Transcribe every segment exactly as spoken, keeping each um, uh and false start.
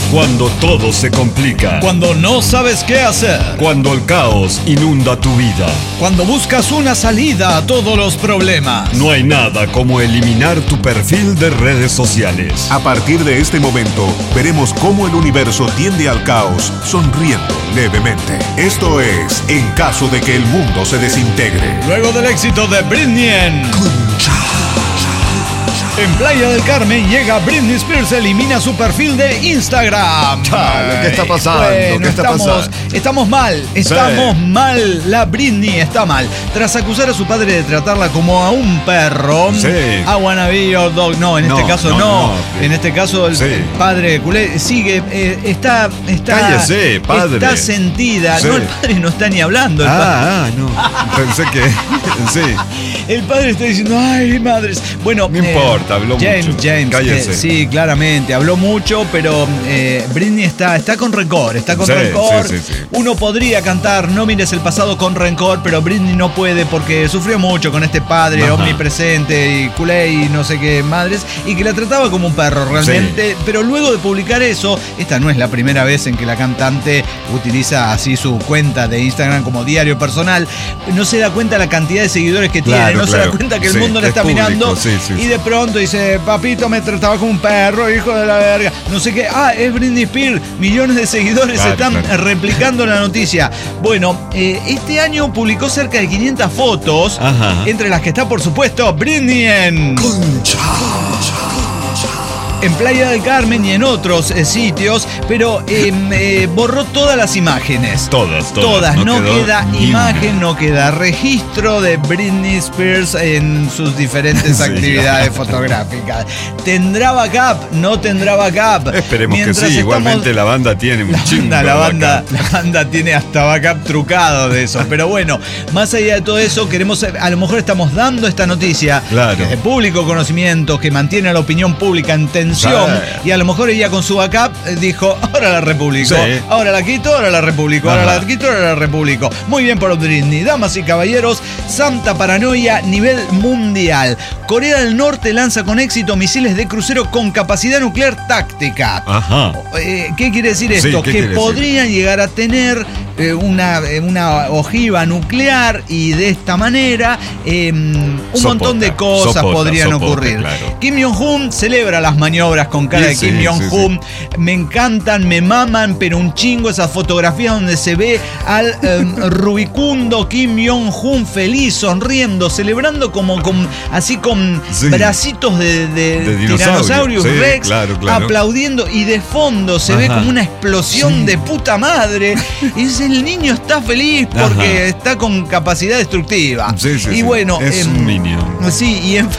Cuando todo se complica. Cuando no sabes qué hacer. Cuando el caos inunda tu vida. Cuando buscas una salida a todos los problemas. No hay nada como eliminar tu perfil de redes sociales. A partir de este momento, veremos cómo el universo tiende al caos, sonriendo levemente. Esto es En caso de que el mundo se desintegre. Luego del éxito de Britney en... En Playa del Carmen llega Britney Spears, elimina su perfil de Instagram. Chale, ¿qué está pasando? Bueno, ¿Qué está estamos, pasando? Estamos mal, estamos Sí. mal. La Britney está mal. Tras acusar a su padre de tratarla como a un perro. Sí. I wanna be your dog. No, en No, este caso no. no, no. En este caso el, Sí. el padre culé sigue, eh, está, está, Cállese, padre. está sentida. Sí. No, el padre no está ni hablando. El padre. Ah, ah, no. Pensé que... Sí. El padre está diciendo, ay, madres. Bueno, No importa, habló James, mucho. James, Cállese. eh, sí, claramente, habló mucho, pero eh, Britney está, está con rencor, está con Sí, rencor. sí, sí, sí. Uno podría cantar No mires el pasado con rencor, pero Britney no puede porque sufrió mucho con este padre Ajá. omnipresente y culé y no sé qué madres, y que la trataba como un perro realmente. Sí. Pero luego de publicar eso, esta no es la primera vez en que la cantante utiliza así su cuenta de Instagram como diario personal. No se da cuenta la cantidad de seguidores que Claro, tiene, no se claro. da cuenta que el Sí, mundo la es está público, mirando. sí, sí, y sí. de pronto dice, papito me trataba como un perro, hijo de la verga. No sé qué. Ah, es Britney Spears. Millones de seguidores Claro, están claro. replicando la noticia. Bueno, eh, este año publicó cerca de quinientas fotos, Ajá. entre las que está, por supuesto, Britney en... en Playa del Carmen y en otros eh, sitios, pero eh, eh, borró todas las imágenes. Todas, todas. Todas, no, quedó queda ni imagen, no queda registro de Britney Spears en sus diferentes Sí. actividades fotográficas. ¿Tendrá backup? ¿No tendrá backup? Esperemos Mientras que sí. estamos- Igualmente la banda tiene un la chingo banda, de la banda, backup. la banda tiene hasta backup trucado de eso. Pero bueno, más allá de todo eso, queremos, a lo mejor estamos dando esta noticia Claro. que es de público conocimiento, que mantiene a la opinión pública en tensión. Claro. Y a lo mejor ella con su backup eh, dijo, ahora la republico, Sí. ahora la quito, ahora la republico, ahora Ajá. la quito, ahora la republico. Muy bien por Britney. Damas y caballeros, santa paranoia nivel mundial. Corea del Norte lanza con éxito misiles de crucero con capacidad nuclear táctica. Ajá. Eh, ¿Qué quiere decir Sí, esto? ¿qué que quiere decir? podrían llegar a tener eh, una, eh, una ojiva nuclear y de esta manera eh, un Sopota, montón de cosas sopota, podrían sopote, ocurrir. claro. Kim Jong-un celebra las maniobras con cara de Sí, Kim sí, Jong-un. Me encantan, me maman, pero un chingo esas fotografías donde se ve al eh, rubicundo Kim Jong-un feliz, sonriendo, celebrando como con, así con Sí. bracitos de, de, De dinosaurio. Tiranosaurus Sí, Rex, claro, claro. aplaudiendo, y de fondo se ve Ajá. como una explosión Sí. de puta madre. Y dice, el niño está feliz porque Ajá. está con capacidad destructiva. Sí, sí, y sí. bueno, Es em, un minion. Sí, y en...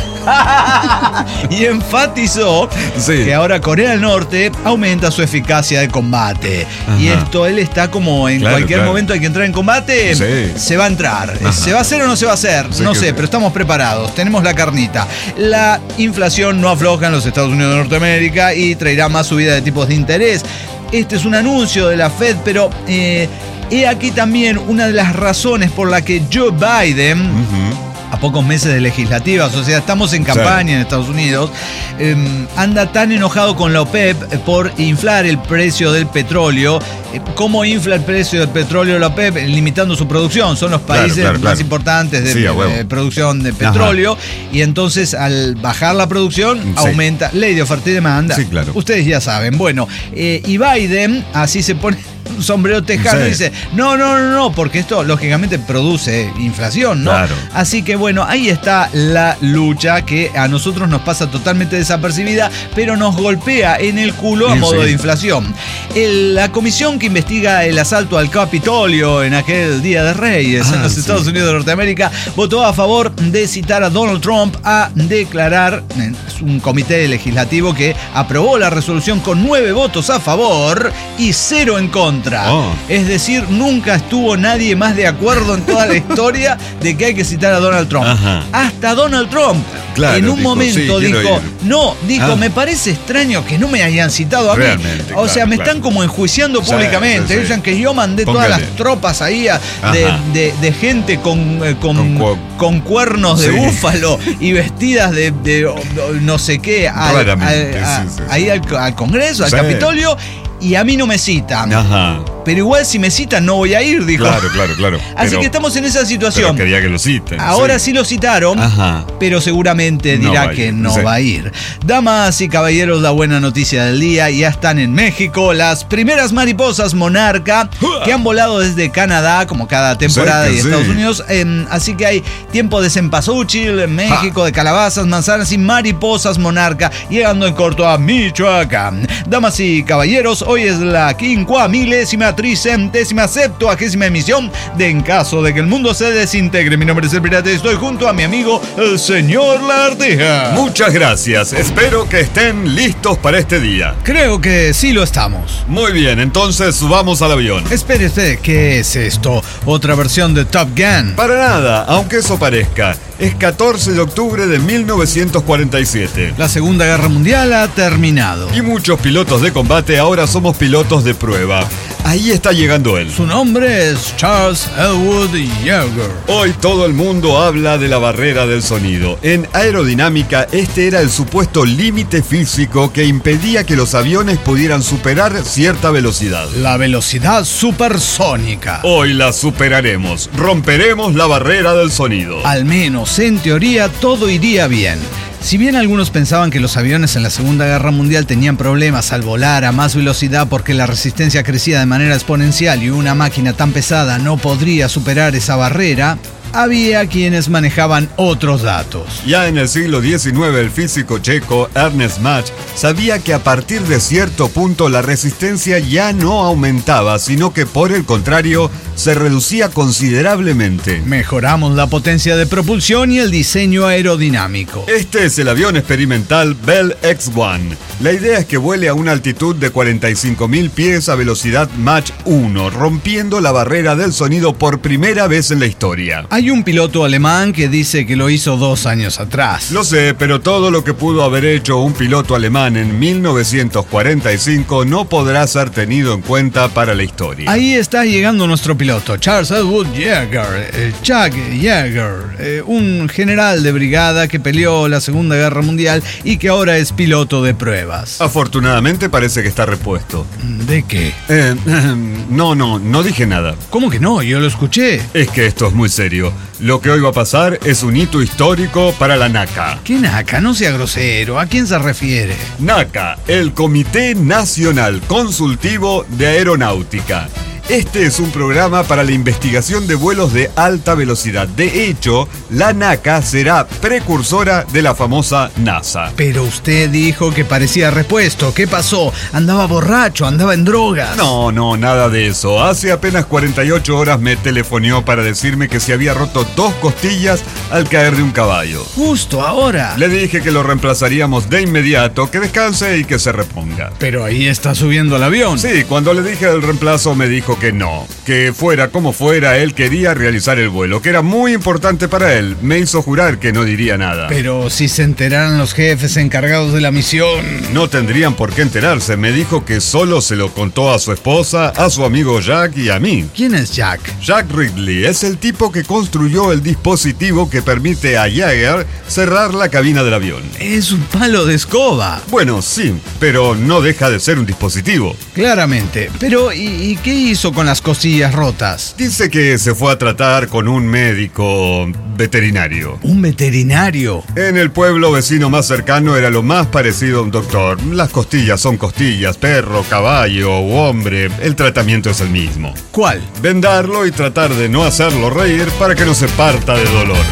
y enfatizó Sí. que ahora Corea del Norte aumenta su eficacia de combate. Ajá. Y esto, él está como en Claro, cualquier claro. momento hay que entrar en combate, Sí. se va a entrar. Ajá. ¿Se va a hacer o no se va a hacer? Sí no que sé, sí. pero estamos preparados, tenemos la carnita. La inflación no afloja en los Estados Unidos de Norteamérica y traerá más subida de tipos de interés. Este es un anuncio de la Fed, pero eh, he aquí también una de las razones por la que Joe Biden... Ujú. a pocos meses de legislativas, o sea, estamos en campaña en Estados Unidos, eh, anda tan enojado con la OPEP por inflar el precio del petróleo. Eh, ¿Cómo infla el precio del petróleo la OPEP? Limitando su producción. Son los Claro, países claro, más claro. importantes de, Sí, a huevo. de producción de petróleo. Y entonces, al bajar la producción, Sí. aumenta ley de oferta y demanda. Sí, claro. Ustedes ya saben. Bueno, eh, y Biden, así se pone un sombrero tejano, Sí. y dice, no, no, no, no, porque esto lógicamente produce inflación, ¿no? Claro. Así que bueno, ahí está la lucha que a nosotros nos pasa totalmente desapercibida, pero nos golpea en el culo a Sí, modo sí. de inflación. El- la comisión que investiga el asalto al Capitolio en aquel Día de Reyes Ah, en los sí. Estados Unidos de Norteamérica votó a favor de citar a Donald Trump a declarar. Es un comité legislativo que aprobó la resolución con nueve votos a favor y cero en contra. contra. Oh. Es decir, nunca estuvo nadie más de acuerdo en toda la historia de que hay que citar a Donald Trump. Ajá. Hasta Donald Trump, Claro, en un dijo, momento sí, quiero dijo, ir. no, dijo, Ah. me parece extraño que no me hayan citado a mí. Realmente, O sea, claro, me claro. están como enjuiciando Sí, públicamente. sí, sí. Dicen que yo mandé Póngale. todas las tropas ahí a- de, Ajá. de- de gente con, eh, con, Con cu- con cuernos de Sí. búfalo y vestidas de, de- o- o no sé qué al- Raramente, al- a- sí, sí, sí. ahí al, al Congreso, al Sí. Capitolio, y a mí no me citan. Ajá. Pero igual si me citan no voy a ir, dijo. Claro, claro, claro. Así Pero- que estamos en esa Pero situación. quería que lo citen. Ahora sí. lo citaron, Ajá. pero seguramente No dirá va a que ir, no sí. va a ir. Damas y caballeros, la buena noticia del día, ya están en México las primeras mariposas monarca que han volado desde Canadá, como cada temporada, Cerca, y sí. Estados Unidos. Eh, así que hay tiempo de cempasúchil en México, de calabazas, manzanas y mariposas monarca, llegando en corto a Michoacán. Damas y caballeros, hoy es la quincuamilésima, tricentésima, septuagésima emisión de En Caso de que el Mundo se Desintegre. Mi nombre es El Pirata y estoy junto a mi amigo, el señor Lagartija. Muchas gracias. Espero que estén listos para este día. Creo que sí lo estamos. Muy bien, entonces subamos al avión. Espere, espere, ¿qué es esto? ¿Otra versión de Top Gun? Para nada, aunque eso parezca. Es catorce de octubre de mil novecientos cuarenta y siete. La Segunda Guerra Mundial ha terminado. Y muchos pilotos de combate ahora somos pilotos de prueba. Ahí está llegando él. Su nombre es Charles Elwood Yeager. Hoy todo el mundo habla de la barrera del sonido. En aerodinámica, este era el supuesto límite físico que impedía que los aviones pudieran superar cierta velocidad. La velocidad supersónica. Hoy la superaremos. Romperemos la barrera del sonido. Al menos en teoría todo iría bien. Si bien algunos pensaban que los aviones en la Segunda Guerra Mundial tenían problemas al volar a más velocidad porque la resistencia crecía de manera exponencial y una máquina tan pesada no podría superar esa barrera, había quienes manejaban otros datos. Ya en el siglo diecinueve, el físico checo Ernest Mach sabía que a partir de cierto punto la resistencia ya no aumentaba, sino que por el contrario se reducía considerablemente. Mejoramos la potencia de propulsión y el diseño aerodinámico. Este es el avión experimental Bell X uno. La idea es que vuele a una altitud de cuarenta y cinco mil pies a velocidad Mach uno, rompiendo la barrera del sonido por primera vez en la historia. Hay un piloto alemán que dice que lo hizo dos años atrás. Lo sé, pero todo lo que pudo haber hecho un piloto alemán en mil novecientos cuarenta y cinco no podrá ser tenido en cuenta para la historia. Ahí está llegando nuestro piloto, Charles Elwood Yeager, eh, Chuck Yeager, eh, un general de brigada que peleó la Segunda Guerra Mundial y que ahora es piloto de pruebas. Afortunadamente parece que está repuesto. ¿De qué? Eh, no, no, no dije nada. ¿Cómo que no? Yo lo escuché. Es que esto es muy serio. Lo que hoy va a pasar es un hito histórico para la NACA. ¿Qué naca? No sea grosero. ¿A quién se refiere? NACA, el Comité Nacional Consultivo de Aeronáutica. Este es un programa para la investigación de vuelos de alta velocidad. De hecho, la NACA será precursora de la famosa NASA. Pero usted dijo que parecía repuesto. ¿Qué pasó? ¿Andaba borracho? ¿Andaba en drogas? No, no, nada de eso. Hace apenas cuarenta y ocho horas me telefonió para decirme que se había roto dos costillas al caer de un caballo. Justo ahora. Le dije que lo reemplazaríamos de inmediato, que descanse y que se reponga. Pero ahí está subiendo al avión. Sí, cuando le dije el reemplazo me dijo que no, que fuera como fuera, él quería realizar el vuelo, que era muy importante para él. Me hizo jurar que no diría nada. Pero si se enteraran los jefes encargados de la misión... No tendrían por qué enterarse. Me dijo que solo se lo contó a su esposa, a su amigo Jack y a mí. ¿Quién es Jack? Jack Ridley es el tipo que construyó el dispositivo que permite a Yeager cerrar la cabina del avión. Es un palo de escoba. Bueno, sí, pero no deja de ser un dispositivo. Claramente. Pero, ¿y, y qué hizo con las costillas rotas? Dice que se fue a tratar con un médico veterinario. ¿Un veterinario? En el pueblo vecino más cercano era lo más parecido a un doctor. Las costillas son costillas, perro, caballo u hombre. El tratamiento es el mismo. ¿Cuál? Vendarlo y tratar de no hacerlo reír para que no se parta de dolor.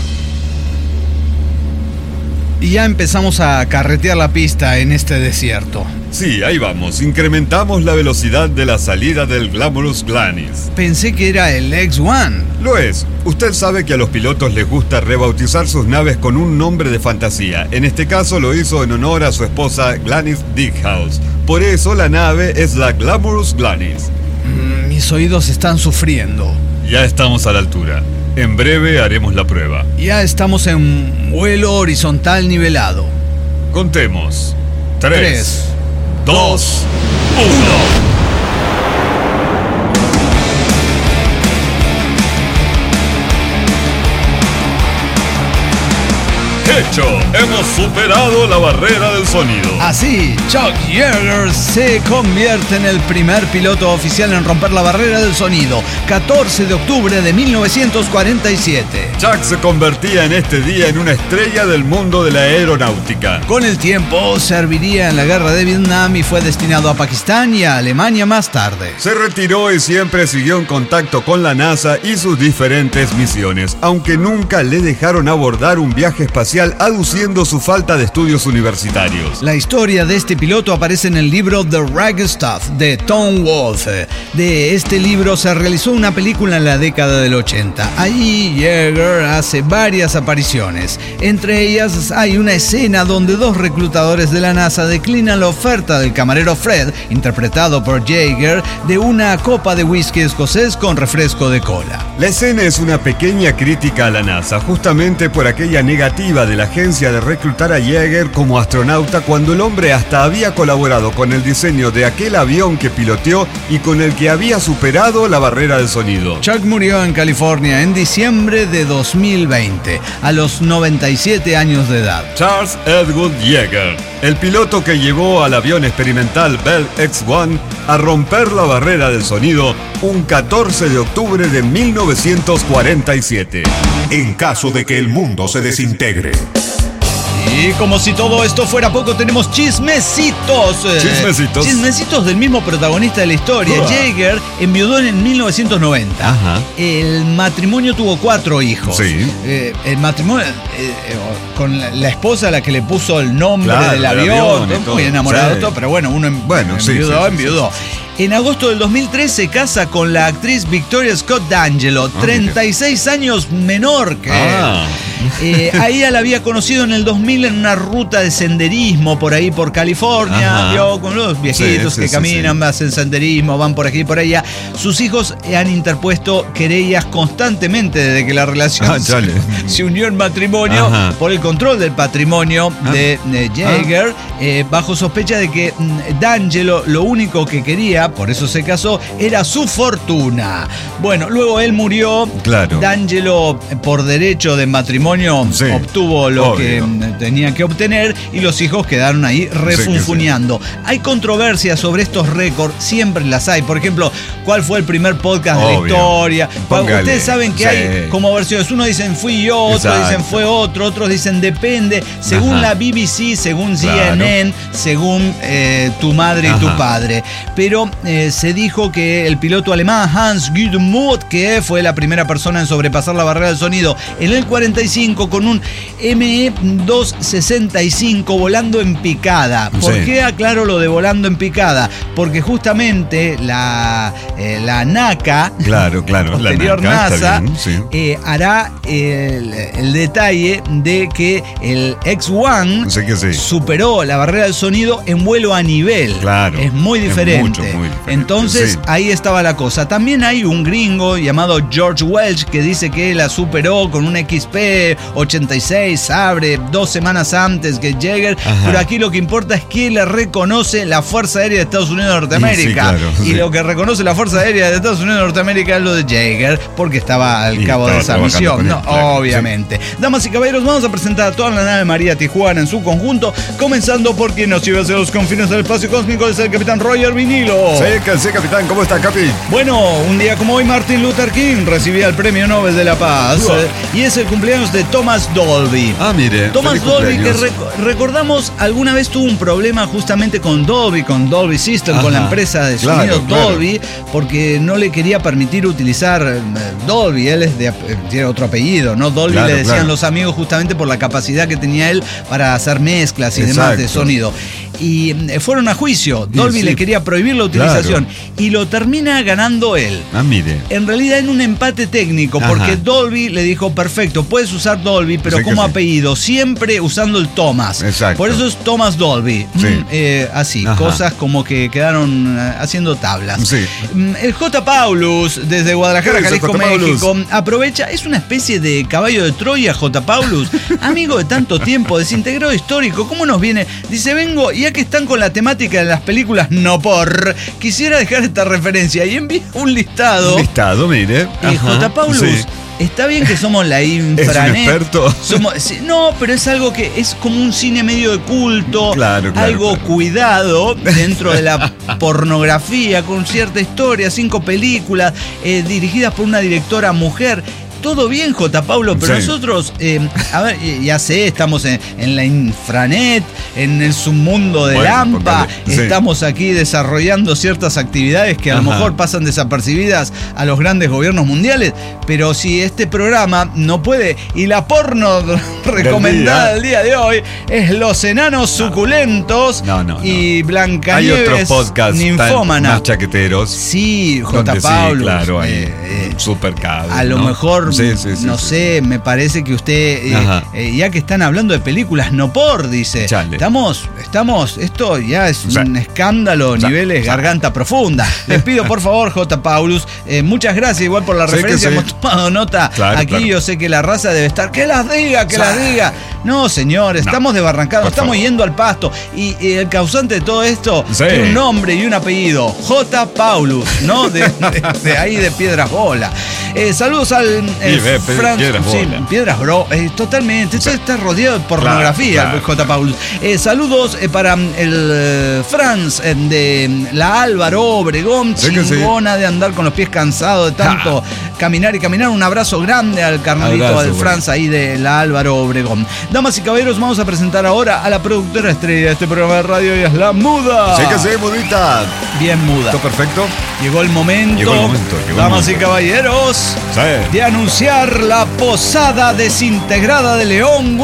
Y ya empezamos a carretear la pista en este desierto. Sí, ahí vamos. Incrementamos la velocidad de la salida del Glamorous Glanis. Pensé que era el X uno. Lo es. Usted sabe que a los pilotos les gusta rebautizar sus naves con un nombre de fantasía. En este caso lo hizo en honor a su esposa Gladys Dickhouse. Por eso la nave es la Glamorous Glanis. Mm, mis oídos están sufriendo. Ya estamos a la altura. En breve haremos la prueba. Ya estamos en vuelo horizontal nivelado. Contemos. Tres, Tres, dos, uno. Hecho, hemos superado la barrera del sonido. Así, Chuck Yeager se convierte en el primer piloto oficial en romper la barrera del sonido, catorce de octubre de mil novecientos cuarenta y siete. Chuck se convertía en este día en una estrella del mundo de la aeronáutica. Con el tiempo, serviría en la guerra de Vietnam y fue destinado a Pakistán y a Alemania más tarde. Se retiró y siempre siguió en contacto con la NASA y sus diferentes misiones, aunque nunca le dejaron abordar un viaje espacial aduciendo su falta de estudios universitarios. La historia de este piloto aparece en el libro The Wreck Stuff de Tom Wolfe. De este libro se realizó una película en la década del ochenta. Allí Yeager hace varias apariciones. Entre ellas hay una escena donde dos reclutadores de la NASA declinan la oferta del camarero Fred, interpretado por Yeager, de una copa de whisky escocés con refresco de cola. La escena es una pequeña crítica a la NASA, justamente por aquella negativa de la agencia de reclutar a Yeager como astronauta cuando el hombre hasta había colaborado con el diseño de aquel avión que piloteó y con el que había superado la barrera del sonido. Chuck murió en California en diciembre de dos mil veinte, a los noventa y siete años de edad. Charles Edward Yeager, el piloto que llevó al avión experimental Bell X uno a romper la barrera del sonido un catorce de octubre de mil novecientos cuarenta y siete. En caso de que el mundo se desintegre. Y como si todo esto fuera poco, tenemos chismecitos. Chismecitos. Chismecitos del mismo protagonista de la historia. Uah. Yeager enviudó en mil novecientos noventa. Ajá. El matrimonio tuvo cuatro hijos. Sí. Eh, el matrimonio eh, eh, con la, la esposa a la que le puso el nombre Claro, del del avión. avión y Muy todo. enamorado, Sí. todo, pero bueno, uno en, Bueno, sí, enviudó, sí, sí, enviudó. sí, En agosto del dos mil tres se casa con la actriz Victoria Scott D'Angelo, Ah, treinta y seis años menor que Ah. él. Eh, a ella la había conocido en el dos mil en una ruta de senderismo por ahí por California. Ajá. Vio con los viejitos Sí, sí, que sí, caminan, sí. hacen senderismo, van por aquí y por allá. Sus hijos han interpuesto querellas constantemente desde que la relación Ah, se, chale. se unió en matrimonio Ajá. por el control del patrimonio Ah. de, de Yeager, eh, bajo sospecha de que mm, D'Angelo lo único que quería, por eso se casó, era su fortuna. Bueno, luego él murió. Claro. D'Angelo, por derecho de matrimonio, Sí, obtuvo lo obvio. que mm, tenía que obtener y los hijos quedaron ahí refunfuñando. Hay controversias sobre estos récords, siempre las hay. Por ejemplo, ¿cuál fue el primer podcast de la Obvio. historia? Póngale. Ustedes saben que Sí. hay como versiones. Uno dicen fui yo, otros Exacto. dicen fue otro, otros dicen depende. Según Ajá. la B B C, según Claro. C N N, según eh, tu madre y tu Ajá. padre. Pero eh, se dijo que el piloto alemán Hans Gudmuth, que fue la primera persona en sobrepasar la barrera del sonido en el cuarenta y cinco con un M E doscientos sesenta y cinco volando en picada. ¿Por Sí. qué aclaro lo de volando en picada? Porque justamente la, eh, la NACA, Claro, claro. la posterior NACA, está NASA, bien, sí. eh, hará el, el detalle de que el X uno Sí que sí. superó la barrera del sonido en vuelo a nivel. Claro. Es muy Es diferente. mucho, muy diferente, Entonces, sí. ahí estaba la cosa. También hay un gringo llamado George Welch que dice que la superó con un X P ochenta y seis Sabre dos semanas antes que Yeager. Ajá. Pero aquí lo que importa es que le reconoce la Fuerza Aérea de Estados Unidos de Norteamérica. Sí, claro, y sí. lo que reconoce la Fuerza Aérea de Estados Unidos de Norteamérica es lo de Yeager, porque estaba al Y cabo de estaba esa trabajando misión. con No, él, claro, obviamente. Damas y caballeros, vamos a presentar a toda la nave María Tijuana en su conjunto, comenzando por quien nos lleva hacia los confines del espacio cósmico, es el capitán Roger Vinilo. Sí, que sí, capitán. ¿Cómo está, capi? Bueno, un día como hoy Martin Luther King recibía el Premio Nobel de la Paz, Uah. eh, y es el cumpleaños de Thomas Dolby. Ah, mire. Thomas feliz Dolby, que cumpleaños. rec- recordamos alguna vez tuvo un problema justamente con Dolby, con Dolby System, con la Ajá, empresa de claro, sonido claro. Dolby, porque no le quería permitir utilizar eh, Dolby. Él es de, eh, tiene otro apellido, ¿no? Dolby Claro, le decían claro. los amigos justamente por la capacidad que tenía él para hacer mezclas y demás de Exacto. sonido. y eh, fueron a juicio. Dolby sí. le quería prohibir la utilización Claro. y lo termina ganando él. Ah, mire. En realidad en un empate técnico, Ajá. porque Dolby le dijo, perfecto, puedes usar Dolby, pero Sí que como sí. apellido, siempre usando el Thomas. Exacto. Por eso es Thomas Dolby. Sí. Mm, eh, así, Ajá. cosas como que quedaron eh, haciendo tablas. Sí. Mm, El J. Paulus, desde Guadalajara, ¿Qué dice Jalisco, J. Paulus? México, aprovecha, es una especie de caballo de Troya, J. Paulus, amigo de tanto tiempo, desintegrado histórico, ¿cómo nos viene? Dice, vengo, ya que están con la temática de las películas no por, quisiera dejar esta referencia y envía un listado. Un listado, mire. Eh, Ajá. J. Paulus, Sí. está bien que somos la ¿Es un infranet. experto? Somos, sí, no, pero es algo que es como un cine medio de culto, Claro, claro, algo claro. cuidado dentro de la pornografía, con cierta historia, cinco películas eh, dirigidas por una directora mujer. Todo bien, J. Paulo, pero Sí. nosotros, eh, a ver, ya sé, estamos en, en la infranet, en el submundo de Bueno, Lampa, póngale, sí. estamos aquí desarrollando ciertas actividades que a lo Ajá. mejor pasan desapercibidas a los grandes gobiernos mundiales, pero si este programa no puede, y la porno recomendada del día de hoy es Los Enanos Suculentos No, no, no. y Hay Blancanieves otros podcasts tan- Ninfómana. más chaqueteros. Sí, J. donde sí, Paulus. claro, hay eh, eh, supercable. a lo ¿no? mejor, Sí, sí, sí, no sí. sé, me parece que usted, eh, Ajá. eh, ya que están hablando de películas no por, dice, Chale. estamos, estamos, esto ya es O sea, un escándalo, o sea, niveles o sea. garganta profunda. Les pido por favor, J. Paulus, eh, muchas gracias igual por la Sí que referencia, sí. hemos tomado nota. Claro, Aquí claro. yo sé que la raza debe estar, que las diga, que O sea, las diga. No, señor, estamos desbarrancados, por estamos favor. yendo al pasto. Y, y el causante de todo esto Sí. tiene un nombre y un apellido, J. Paulus, ¿no? De, de- de ahí de Piedras Bola. Eh, saludos al eh, Y ve, pe- Fran- Piedras sí, Bola. Piedras Bro, eh, totalmente. Esto está rodeado de pornografía, claro. J. Paulus. Eh, saludos eh, para mm, el eh, Franz eh, de mm, la Álvaro Obregón, Sí que sí. chingona de andar con los pies cansados de tanto caminar y caminar. Un abrazo grande al carnalito Abrazo, del güey. Franz ahí de la Álvaro Obregón. Damas y caballeros, vamos a presentar ahora a la productora estrella de este programa de radio, y es la Muda. Sí que sí, mudita. Bien muda. ¿Todo perfecto? Llegó el momento, Llegó el momento, llegó el damas momento. y caballeros, Sí. de anunciar la posada desintegrada de León,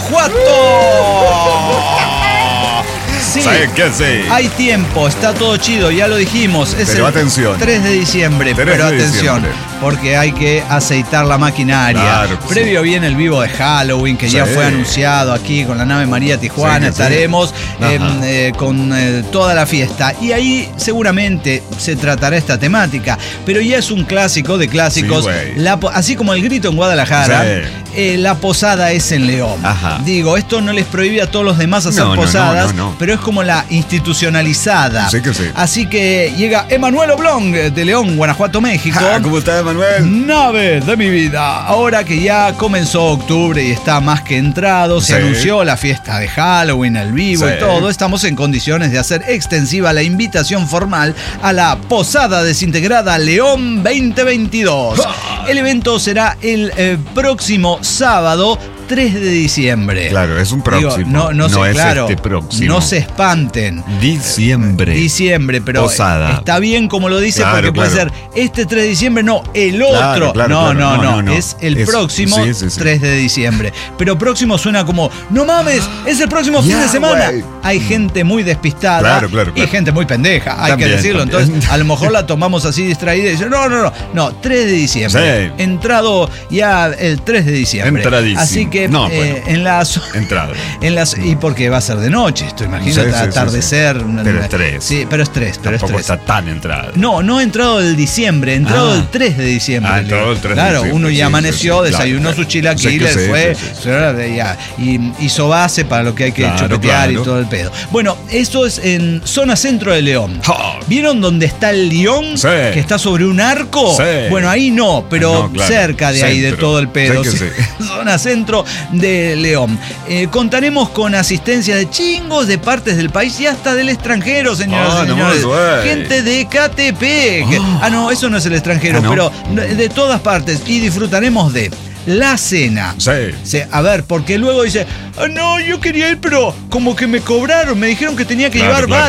Guanajuato. Sí, ¿Sabe qué sí? hay tiempo, está todo chido, ya lo dijimos. Es Pero el atención. tres de diciembre, tres pero de atención, diciembre. porque hay que aceitar la maquinaria. Claro que Previo viene el vivo de Halloween, que Sí. ya fue anunciado aquí con la nave María Tijuana. Sí que sí. Estaremos Ajá. em, eh, con eh, toda la fiesta. Y ahí seguramente se tratará esta temática. Pero ya es un clásico de clásicos. Sí, güey. La po- así como el grito en Guadalajara, Sí. eh, la posada es en León. Ajá. Digo, esto no les prohíbe a todos los demás hacer No, no, no, posadas, no, no. pero es como la institucionalizada. Sí que sí. Así que llega Emanuel Oblong de León, Guanajuato, México. Ah, ¿cómo está, Manuel? Nave de mi vida. Ahora que ya comenzó octubre y está más que entrado, se Sí. anunció la fiesta de Halloween, el vivo Sí. y todo, estamos en condiciones de hacer extensiva la invitación formal a la Posada Desintegrada León veinte veintidós. El evento será el eh, próximo sábado tres de diciembre. Claro, es un Digo, próximo. no, no, sé, es claro, este próximo. no se espanten. Diciembre. Diciembre, pero Posada. está bien como lo dice, Claro, porque puede claro. ser este tres de diciembre, no, el Claro, otro. claro, no, claro. no, no, No, no, no. es el Es- próximo sí, sí, sí. tres de diciembre. Pero próximo suena como, no mames, es el próximo fin Ya, de semana. güey. Hay gente muy despistada Claro, claro, y claro. gente muy pendeja, hay También, que decirlo. también. Entonces, a lo mejor la tomamos así distraída y dice, no, no, no, no, tres de diciembre. Sí. Entrado ya el tres de diciembre. Entradísimo. Así que No, eh, bueno. en las Entrado. en las, y porque va a ser de noche, esto imagínate, Sí, sí, sí, atardecer. sí. Pero es tres. Sí, pero es tres, pero es Tampoco tres. está tan entrado. No, no ha entrado el diciembre, ha entrado Ah. el tres de diciembre. Ah, entrado el tres de Claro, diciembre, uno sí, ya sí, amaneció, sí, desayunó claro, sus claro. chilaquiles, Sí que sí, fue, sí, sí, sí. fue, ya, y hizo base para lo que hay que Claro, chupetear claro. y todo el pedo. Bueno, esto es en zona centro de León. Ja. ¿Vieron dónde está el león? Sí. Que está sobre un arco. Sí. Bueno, ahí no, pero No, claro. cerca de ahí, de Centro. todo el pedo. Sí que Sí. sí. Zona centro de León. Eh, contaremos con asistencia de chingos de partes del país y hasta del extranjero, señoras Ah, y no señores. más, güey. Gente de Catepec. Ah, no, eso no es el extranjero, Ah, ¿no? pero de todas partes. Y disfrutaremos de la cena. Sí. Sí, a ver, porque luego dice, ah, no, yo quería ir, pero como que me cobraron, me dijeron que tenía que Claro, llevar claro, varo. claro, claro.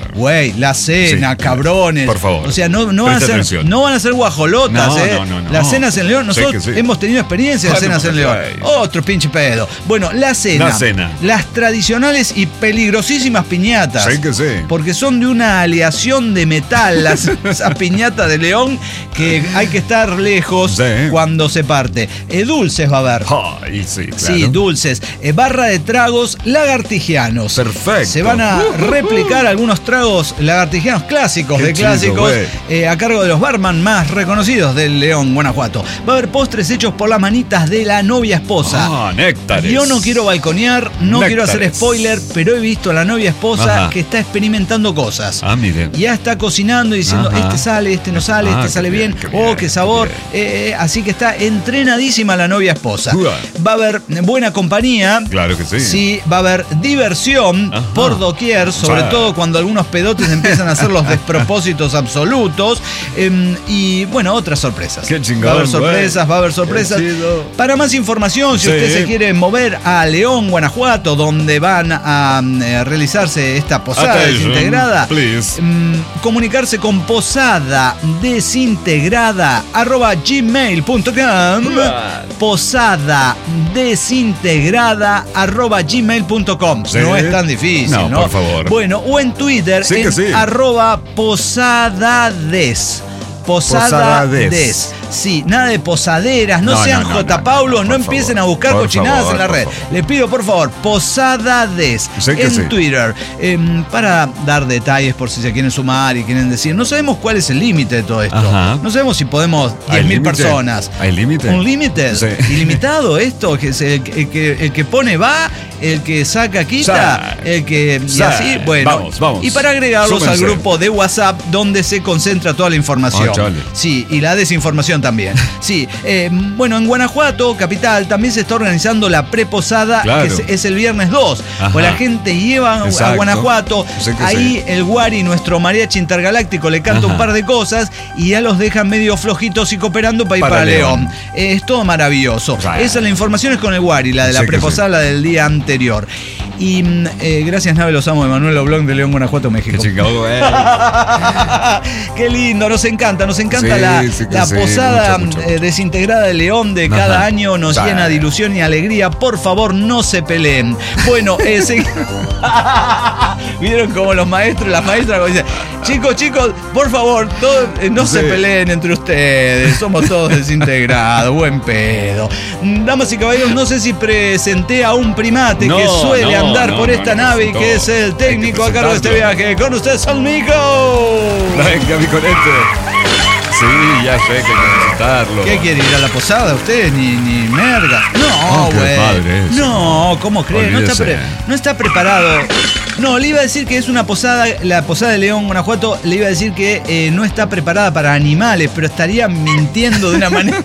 Güey, la cena, Sí, cabrones. por favor. O sea, no, no, van, a Presta ser, atención. no van a ser guajolotas, No, ¿eh? no, no, no. Las cenas en León, Sé nosotros que sí. hemos tenido experiencia de Bueno, cenas en pues, León. güey. Otro pinche pedo. Bueno, la cena. La cena. Las tradicionales y peligrosísimas piñatas. Sé que sí. Porque son de una aleación de metal, las, esas piñatas de León, que hay que estar lejos Sí. cuando se parte. Eh, dulces va a haber. Ay, sí, claro. Sí, dulces. Eh, barra de tragos lagartigianos. Perfecto. Se van a replicar algunos tragos lagartigianos clásicos Qué de chido, clásicos güey. eh, a cargo de los barman más reconocidos del León, Guanajuato. Va a haber postres hechos por las manitas de la novia esposa. Ah, néctares. Yo no quiero balconear, no quiero hacer Néctares. spoiler, pero he visto a la novia esposa Ajá. que está experimentando cosas. Ah, mire. Ya está cocinando y diciendo, Ajá. este sale, este no sale, Ah, este qué sale bien, bien, qué oh, bien, qué sabor. qué Eh, eh, así que está entrenadísima la novia esposa. Uah. Va a haber buena compañía. Claro que sí. Sí, va a haber diversión Ajá. por doquier, sobre Sí. todo cuando algunos pedotes empiezan a hacer los despropósitos absolutos. Eh, y bueno, otras sorpresas. Qué chingón, Va a haber güey. sorpresas, va a haber sorpresas. Qué chido. Para más información, si Sí. usted se quiere mover a León, Guanajuato, donde van a eh, realizarse esta posada Attention, desintegrada, please. mm, comunicarse con posada desintegrada arroba gmail punto com, posada desintegrada arroba gmail punto com. Sí. No es tan difícil, ¿no? No, por favor. Bueno, o en Twitter, Sí que en sí. arroba posadades. Posada Posadades. des. Sí, nada de posaderas, no, No, sean no, no, J. no, Paulo, no, no, por empiecen favor. a buscar Por cochinadas favor, en la por red. favor. Le pido, por favor, Posadades Sé que en sí. Twitter, em, para dar detalles por si se quieren sumar y quieren decir. No sabemos cuál es el límite de todo esto. Ajá. No sabemos si podemos ¿Hay diez mil límite? personas. ¿Hay límite? ¿Un límite? Sí. ¿Ilimitado esto? Que es el, el que, el que pone va, el que saca quita, Sí. el que... Y Sí. así, bueno. Vamos, vamos. Y para agregarlos Súmense. al grupo de WhatsApp donde se concentra toda la información. Ah, chale. Sí, y la desinformación también. Sí, eh, bueno, en Guanajuato, capital, también se está organizando la preposada, Claro. que es, es el viernes dos. Ajá. Pues la gente lleva a Exacto. Guanajuato, Sé que ahí sí. el Guari, nuestro mariachi intergaláctico, le canta Ajá. un par de cosas y ya los dejan medio flojitos y cooperando para ir para, Para León. León. Eh, es todo maravilloso. Claro. Esa es la información, es con el Guari, la de la Sé que preposada, la del día anterior. Y mm, eh, gracias, Nave, los amo, Emanuel Oblong de León, Guanajuato, Qué México. chingado, güey. Qué lindo, nos encanta, nos encanta Sí, la, sí que la sí, posada mucho, mucho, eh, mucho. desintegrada de León de Ajá. cada año, nos Sí. llena de ilusión y alegría. Por favor, no se peleen. Bueno, eh, se- vieron como los maestros, las maestras como dicen, chicos, chicos, por favor, todos, eh, no se Sí. peleen entre ustedes, somos todos desintegrados, buen pedo. Damas y caballeros, no sé si presenté a un primate No, que suele no, andar no, por no, esta no nave y presentó. que es el Hay que técnico a cargo de este presentarlo. viaje. Con ustedes, Salmico. Venga, mi conete. Sí, ya sé que hay que necesitarlo. ¿Qué quiere ir a la posada usted? Ni, ni merga. No, Oh, qué güey. padre es. No, ¿cómo cree? No está, pre- Olvídese. no está preparado. No, le iba a decir que es una posada, la posada de León, Guanajuato, le iba a decir que eh, no está preparada para animales, pero estaría mintiendo de una manera.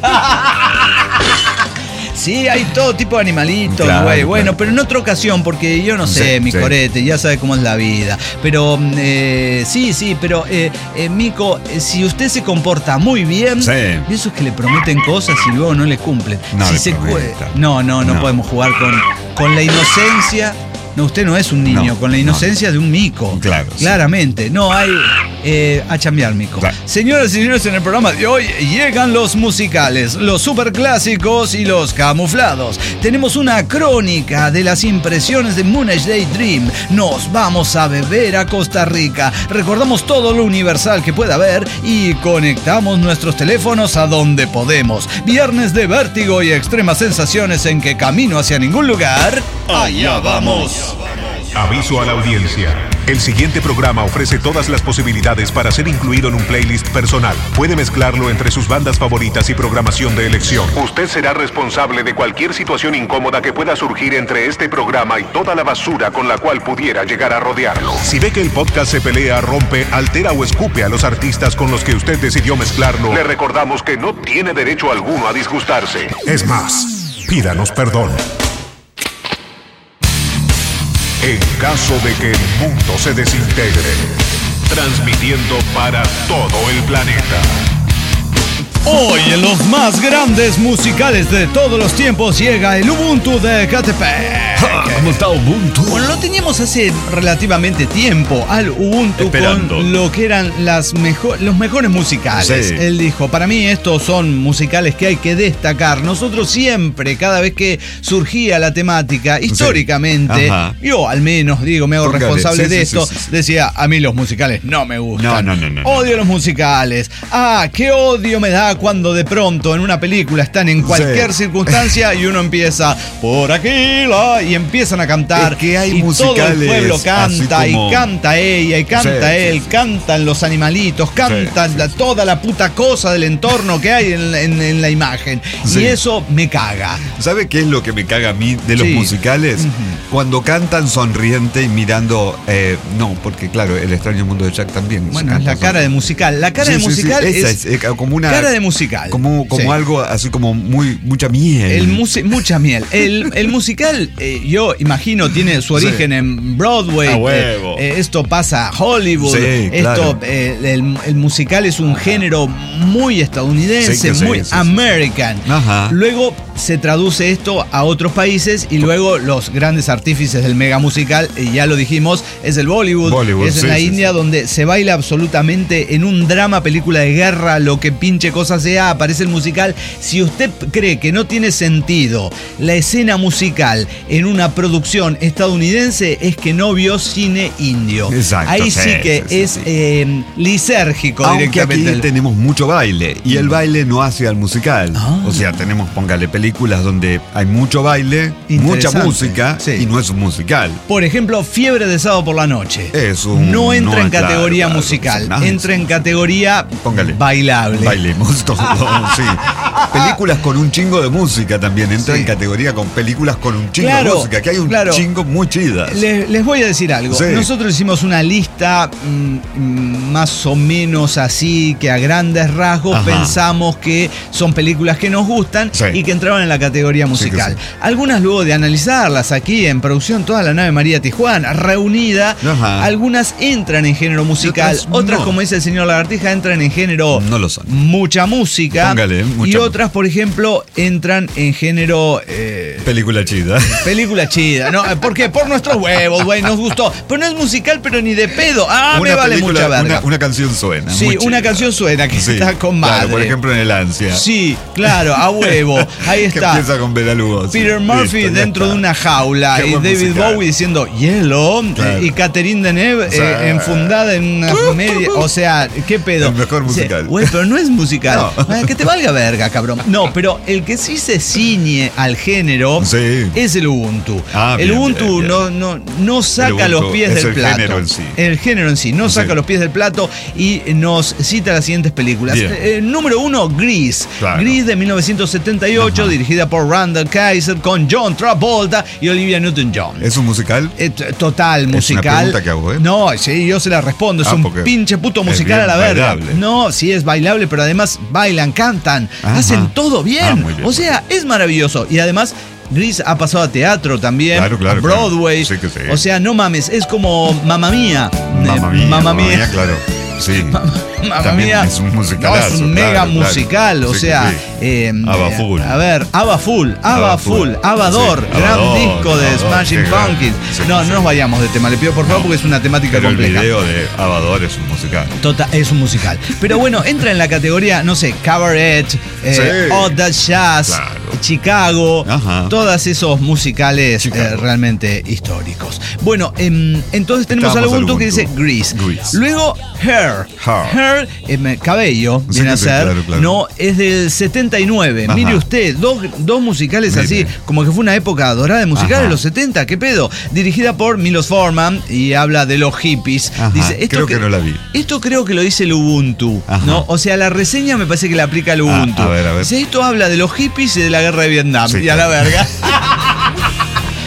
Sí, hay todo tipo de animalitos, Claro, güey. claro. Bueno, pero en otra ocasión, porque yo no sé, Sí, mi sí. corete, ya sabe cómo es la vida. Pero, eh, sí, sí, pero, eh, eh, Mico, eh, si usted se comporta muy bien, Sí. de esos que le prometen cosas y luego no le cumplen. No si le se cu- prometa. no, no, no, No. podemos jugar con, con la inocencia. No, usted no es un niño, No, con la no. inocencia de un mico. Claro, sí. Claramente. No hay eh, a chambear, mico. Claro. Señoras y señores, en el programa de hoy llegan los musicales, los superclásicos y los camuflados. Tenemos una crónica de las impresiones de Moonage Daydream. Nos vamos a beber a Costa Rica. Recordamos todo lo universal que pueda haber y conectamos nuestros teléfonos a donde podemos. Viernes de vértigo y extremas sensaciones en que camino hacia ningún lugar. Allá vamos. Aviso a la audiencia. El siguiente programa ofrece todas las posibilidades para ser incluido en un playlist personal. Puede mezclarlo entre sus bandas favoritas y programación de elección. Usted será responsable de cualquier situación incómoda que pueda surgir entre este programa y toda la basura con la cual pudiera llegar a rodearlo. Si ve que el podcast se pelea, rompe, altera o escupe a los artistas con los que usted decidió mezclarlo, le recordamos que no tiene derecho alguno a disgustarse. Es más, pídanos perdón. En caso de que el mundo se desintegre, transmitiendo para todo el planeta. Hoy en los más grandes musicales de todos los tiempos llega el Ubuntu de Ecatepec. ¿Cómo está Ubuntu? Bueno, lo teníamos hace relativamente tiempo al Ubuntu Esperando. con lo que eran las mejo- los mejores musicales. Sí. Él dijo, para mí estos son musicales que hay que destacar. Nosotros siempre, cada vez que surgía la temática, históricamente, Ajá. yo al menos digo, me hago Póngale, responsable sí, de sí, esto, sí, sí. decía, a mí los musicales no me gustan. No, no, no, no, no. Odio los musicales. Ah, qué odio me da cuando de pronto en una película están en cualquier Sí. circunstancia y uno empieza por aquí la, y empiezan a cantar. Es que hay y todo el musicales pueblo canta así como- y canta ella y canta Sí, él, sí, sí. cantan los animalitos, cantan sí, la- sí. toda la puta cosa del entorno que hay en, en- en la imagen. Sí. Y eso me caga. ¿Sabe qué es lo que me caga a mí de los Sí. musicales? Ujú. Cuando cantan sonriente y mirando... eh, no, porque claro, El extraño mundo de Jack también. Bueno, se es la canta cara de sonriente. musical. La cara Sí, de sí, sí, musical esa es, es, eh, como una... cara de musical. Como, como Sí. algo así como muy mucha miel. El musi- mucha miel. El, el musical, eh, yo imagino, tiene su Sí. origen en Broadway. A huevo. Eh, eh, esto pasa a Hollywood. Sí, esto, claro. eh, el, el musical es un género muy estadounidense, Sí que sí, muy sí, sí, American. Ajá. Luego se traduce esto a otros países y luego los grandes artífices del mega musical, y ya lo dijimos, es el Bollywood. Bollywood, es en sí, la sí, India sí. donde se baila absolutamente en un drama, película de guerra, lo que pinche cosa sea, aparece el musical. Si usted cree que no tiene sentido la escena musical en una producción estadounidense, es que no vio cine indio. Exacto, Ahí sí, sí, que sí, sí, es sí. eh, lisérgico Aunque aquí directamente. tenemos mucho baile y el baile no hace al musical. Ah. O sea, tenemos, póngale, películas donde hay mucho baile, mucha Interesante, música sí. y no es un musical. Por ejemplo, Fiebre de sábado por la noche. Es un- no entra no, en claro, categoría claro, musical, sí, nada, entra sí, en categoría Póngale. bailable. Bailemos todo, sí. Películas con un chingo de música también entra Sí. en categoría con películas con un chingo Claro, de música, que hay un claro. chingo muy chidas. Les, les voy a decir algo. Sí. Nosotros hicimos una lista mm, mm, más o menos así, que a grandes rasgos Ajá. pensamos que son películas que nos gustan Sí. y que entraban en la categoría musical. Sí que sí. Algunas luego de analizarlas aquí en producción, toda la nave María Tijuana, reunida, Ajá. algunas entran en género musical, otras otras, no. como dice el señor Lagartija, entran en género No lo son. mucha música. Póngale, mucha y mu- otras, por ejemplo, entran en género... eh, Película chida. Película chida, ¿no? ¿Por qué? Por nuestros huevos, güey, nos gustó. Pero no es musical, pero ni de pedo. Ah, me vale película- mucha verga. Una, una canción suena. Sí, muy una chida. canción suena que Sí, está con madre. Claro, por ejemplo en El Ansia. Sí, claro, a huevo. Ahí Que está. empieza con Bela Lugosi. Peter Murphy Listo, ya dentro está. de una jaula Qué y buen David musical. Bowie diciendo Yellow, Claro. eh, y Catherine Deneuve Sí. eh, enfundada en una media. O sea, ¿qué pedo? El mejor Dice, musical. Güey, pero no es musical. No. Ah, que te valga verga, cabrón. No, pero el que sí se ciñe al género Sí. es el Ubuntu. Ah, el bien, Ubuntu bien, bien. No, no, no saca El los Ubuntu pies es del el plato. género en sí. El género en sí, no Sí. saca los pies del plato y nos cita las siguientes películas. Bien. Eh, número uno, Grease. Claro. Grease de mil novecientos setenta y ocho, Ajá. dirigida por Randall Kaiser, con John Travolta y Olivia Newton-John. ¿Es un musical? Eh, t- Total, Es una musical. pregunta que hago, ¿eh? No, sí, yo se la respondo. Es Ah, un porque pinche puto es musical a bien la verga. bailable. No, sí es bailable, pero además bailan, cantan, Ajá. hacen todo bien. Ah, muy bien, o sea, es maravilloso. Y además, Grease ha pasado a teatro también, Claro, claro, a Broadway. claro. Sí que sí. O sea, no mames, es como Mamma Mía. Mamma Eh, Mía. Mamma Mamma Mía. Mía, claro. Sí. Mamma También Mía. es un No, musicalazo. es un mega claro, claro. musical, o Sí que sea, sí. eh, Ava eh, Full. a ver, Ava Full, Ava Ava Full, Full. Avador, Sí, gran Avador, disco de Avador, Smashing qué gran- Pumpkins. sí, no, sí, no nos sí. vayamos de tema, le pido por favor, No, porque es una temática Pero el compleja. video de Avador es un musical. Total, es un musical. Pero bueno, entra en la categoría, no sé, Cabaret, eh, Sí. All That Jazz, Claro. Chicago, Ajá. todos esos musicales Chicago. eh, realmente históricos. Bueno, em, entonces tenemos Estábamos algún al que dice Ubuntu. Grease. Grease. Luego Hair. Hair. Hair, em, cabello, Sí, viene a sí, ser. claro, claro. No, es del setenta y nueve. Ajá. Mire usted, dos, dos musicales Mire. así, como que fue una época dorada de musicales, Ajá. los setenta, ¿qué pedo? Dirigida por Milos Forman y habla de los hippies. Ajá, Dice, esto creo que no la vi. Esto creo que lo dice el Ubuntu, Ajá. ¿no? O sea, la reseña me parece que le aplica el Ubuntu. a ver, a ver. Dice, esto habla de los hippies y de la guerra de Vietnam. Sí, y a la claro. verga.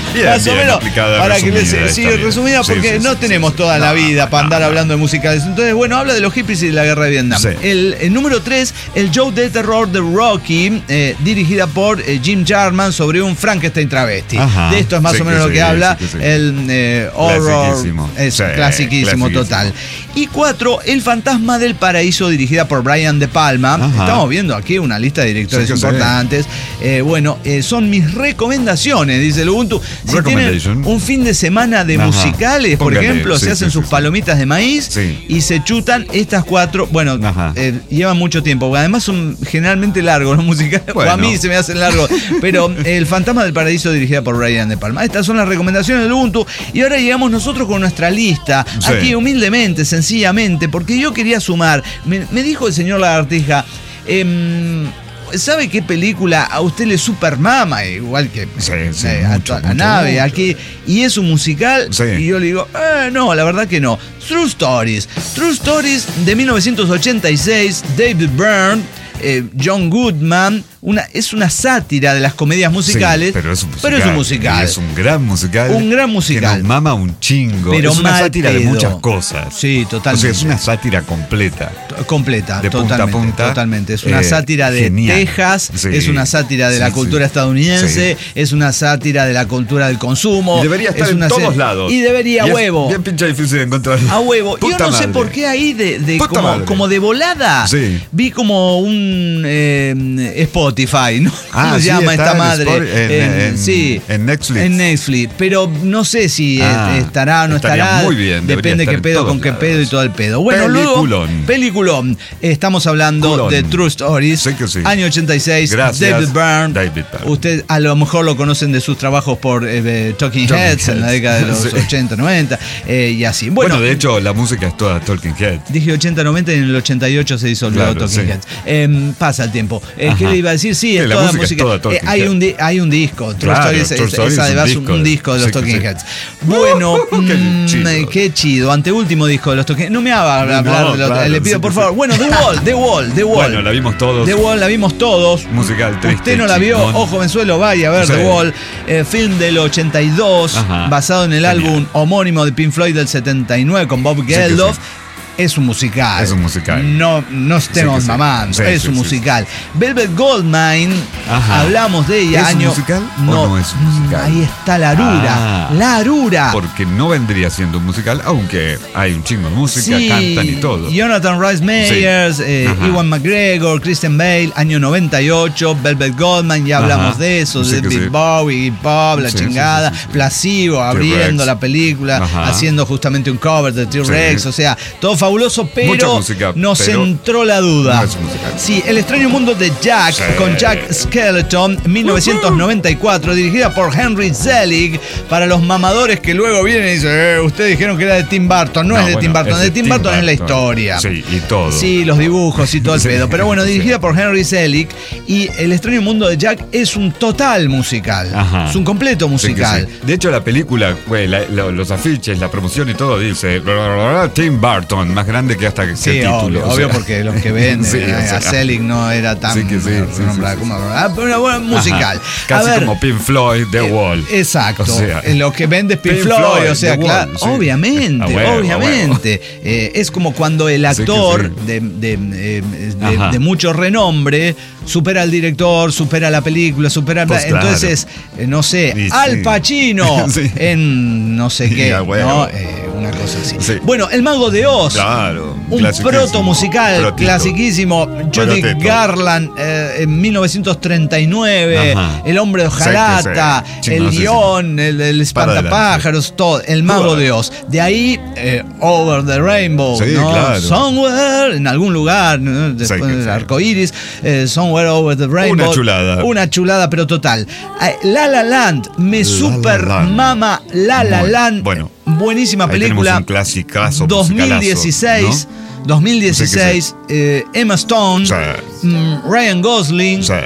Bien, más bien, o menos. aplicada, Para que les, resumida, sí, está bien. resumida, Sí, porque sí, no sí, tenemos sí, toda sí. la No, vida para no, andar no. hablando de musicales. Entonces, bueno, habla de los hippies y de la guerra de Vietnam. Sí. El, el número tres, el show de terror de Rocky, eh, dirigida por eh, Jim Jarman sobre un Frankenstein travesti. Ajá. De esto es más Sí o menos que lo que sí, habla sí que sí. el eh, horror. Clasiquísimo. Es Sí, clasiquísimo, clasiquísimo. total. Y cuatro, El fantasma del paraíso, dirigida por Brian De Palma. Ajá. Estamos viendo aquí una lista de directores Sí que sí. importantes. Eh, bueno, eh, son mis recomendaciones, dice el Ubuntu. Si tienen Recommendation. un fin de semana de Ajá. musicales, por Póngale, ejemplo, sí, se hacen sí, sus sí, sí. palomitas de maíz Sí. y se chutan estas cuatro. Bueno, Ajá. eh, llevan mucho tiempo. Además son generalmente largos los musicales. Bueno. O a mí se me hacen largos. Pero El fantasma del paraíso, dirigida por Brian De Palma. Estas son las recomendaciones del Ubuntu. Y ahora llegamos nosotros con nuestra lista. Sí. Aquí humildemente, sencillamente, porque yo quería sumar. Me, me dijo el señor Lagartija. em, ¿Sabe qué película a usted le supermama? Igual que Sí, sí, eh, a mucho, toda la mucho, nave, mucho. aquí. Y es un musical. Sí. Y yo le digo, eh, no, la verdad que no. True Stories. True Stories de mil novecientos ochenta y seis, David Byrne, eh, John Goodman. Una, es una sátira de las comedias musicales. Sí, pero es un musical. Pero es un musical. Y es un gran musical. Un gran musical. Que nos mama un chingo. Pero es una mal sátira de pedo. muchas cosas. Sí, O totalmente. sea, es una sátira completa. Completa, De punta a totalmente, punta. totalmente. Es una Eh, sátira de genial. Texas, Sí. es una sátira de Sí, la sí. cultura estadounidense, es una sátira de la cultura del consumo. Y debería estar es en una todos se- lados. Y debería es huevo. Bien pinche difícil de encontrar. A huevo. Yo Puta no sé madre. por qué ahí de, de Puta como, madre. como de volada Sí. vi como un eh, Spotify, ¿no? Ah, ¿Cómo se sí, llama está esta en madre? Spot- en- en- sí, en Netflix. En Netflix. Pero no sé si Ah, eh, estará o no estaría estará. muy bien, debería Depende estar qué en pedo todos con qué lados. pedo y todo el pedo. Bueno, luego. Peliculón. Peliculón. Estamos hablando Culón. de True Stories. Sí que sí. Año ochenta y seis. Gracias, David Byrne. David Byrne. Usted a lo mejor lo conocen de sus trabajos por eh, Talking Talking Heads en la Heads. década de los Sí. ochenta, noventa eh, y así. Bueno, Bueno, de hecho, la música es toda Talking Head. dije ochenta, noventa y en el ochenta y ocho se disolvió Claro, Talking sí. Heads. Eh, pasa el tiempo. Eh, ¿Qué Ajá. le iba a decir? Sí, Sí, es la toda música es música. toda Eh, Talking hay, Heads. un di- hay un disco. True Claro, Stories True es, Stories es es un además un disco un de- disco de los sí que Talking sí. Heads. Bueno, Qué mm, chido. eh, qué chido. Anteúltimo disco de los Talking Heads. No me haga hablar No, de los- claro, Le pido sí por que favor. sí. Bueno, The Wall, The Wall, The Wall. Bueno, la vimos todos. The Wall la vimos todos. Musical triste. Usted no la vio, chingón. ojo Benzuelo, vaya a ver Sí. The Wall, eh, film del ochenta y dos, Ajá. basado en el Genial. álbum homónimo de Pink Floyd del setenta y nueve con Bob que Geldof. sí. Es un musical. Es un musical. No, no estemos Sí que sí. mamando. Sí, es sí, un sí, musical. Velvet Goldmine, Ajá. hablamos de ella. ¿Es un año. musical o no es un musical? Ahí está la arura. Ah. La arura. Porque no vendría siendo un musical, aunque hay un chingo de música, Sí, cantan y todo. Jonathan Rhys Meyers, Sí. eh, Ajá. Ewan McGregor, Christian Bale, año noventa y ocho, Velvet Goldman, ya hablamos Ajá. de eso, Sí de que Big sí. Bowie, Pop, la Sí, sí, chingada, sí, sí, sí. Placebo, abriendo T-Rex. la película, Ajá. haciendo justamente un cover de T-Rex, Sí. o sea, todo fabuloso, pero Mucha música, nos pero entró la duda. no es un musical. Sí, El extraño mundo de Jack, Sí. con Jack Skeleton, mil novecientos noventa y cuatro, dirigida por Henry Selick, para los mamadores que luego vienen y dicen, eh, ustedes dijeron que era de Tim Burton, no, es de bueno, Tim Burton, es de Tim Burton es la Burton. historia. Sí, y todo. Sí, los dibujos y todo el Sí. pedo. Pero bueno, Sí. dirigida por Henry Selick. Y El extraño mundo de Jack es un total musical. Ajá. Es un completo Sí que musical. sí. De hecho, la película, güey, la- la- los afiches, la promoción y todo dice Tim Burton, más grande que hasta que Sí, el título. obvio, o obvio sea. porque los que ven Sí, eh, o sea. a Selig no era tan Sí que sí, eh, sí, nombrado sí, como- sí. ah, pero una buena musical. Ajá. Casi A ver, como Pink Floyd, The eh, Wall. Exacto. O sea, Eh, lo que vende es Pink Pink Floyd, Floyd, o sea, The claro, Wall, sí. obviamente, A huevo, a obviamente. Eh, es como cuando el Sí que actor sí. de, de, eh, de- Ajá. de mucho renombre supera al director, supera la película, supera. Pues claro. Entonces, eh, no sé, Y Al sí. Pacino Sí. en no sé Y qué, a huevo. ¿no? Eh, una cosa así. Sí. Bueno, El Mago de Oz. Claro. Un clasiquísimo. proto musical Protito. clasiquísimo. Judy Protito. Garland eh, en mil novecientos treinta y nueve. Ajá. El hombre de hojalata. Sí, que sí. El Chingosísimo. guión, el, el espantapájaros, todo. El Mago de Oz. De ahí, eh, Over the Rainbow. Sí, ¿no? claro. Somewhere, en algún lugar, ¿no? Después Sí, que del sí. arco iris. eh, somewhere Over the Rainbow. Una chulada. Una chulada, pero total. Eh, La La Land. Me La super La Land. mama La La Muy- Land. bueno. Buenísima Ahí película. tenemos un clasicazo, dos mil musicalazo, dieciséis. ¿no? dos mil dieciséis, eh, Emma Stone, Sí. mm, Ryan Gosling Sí.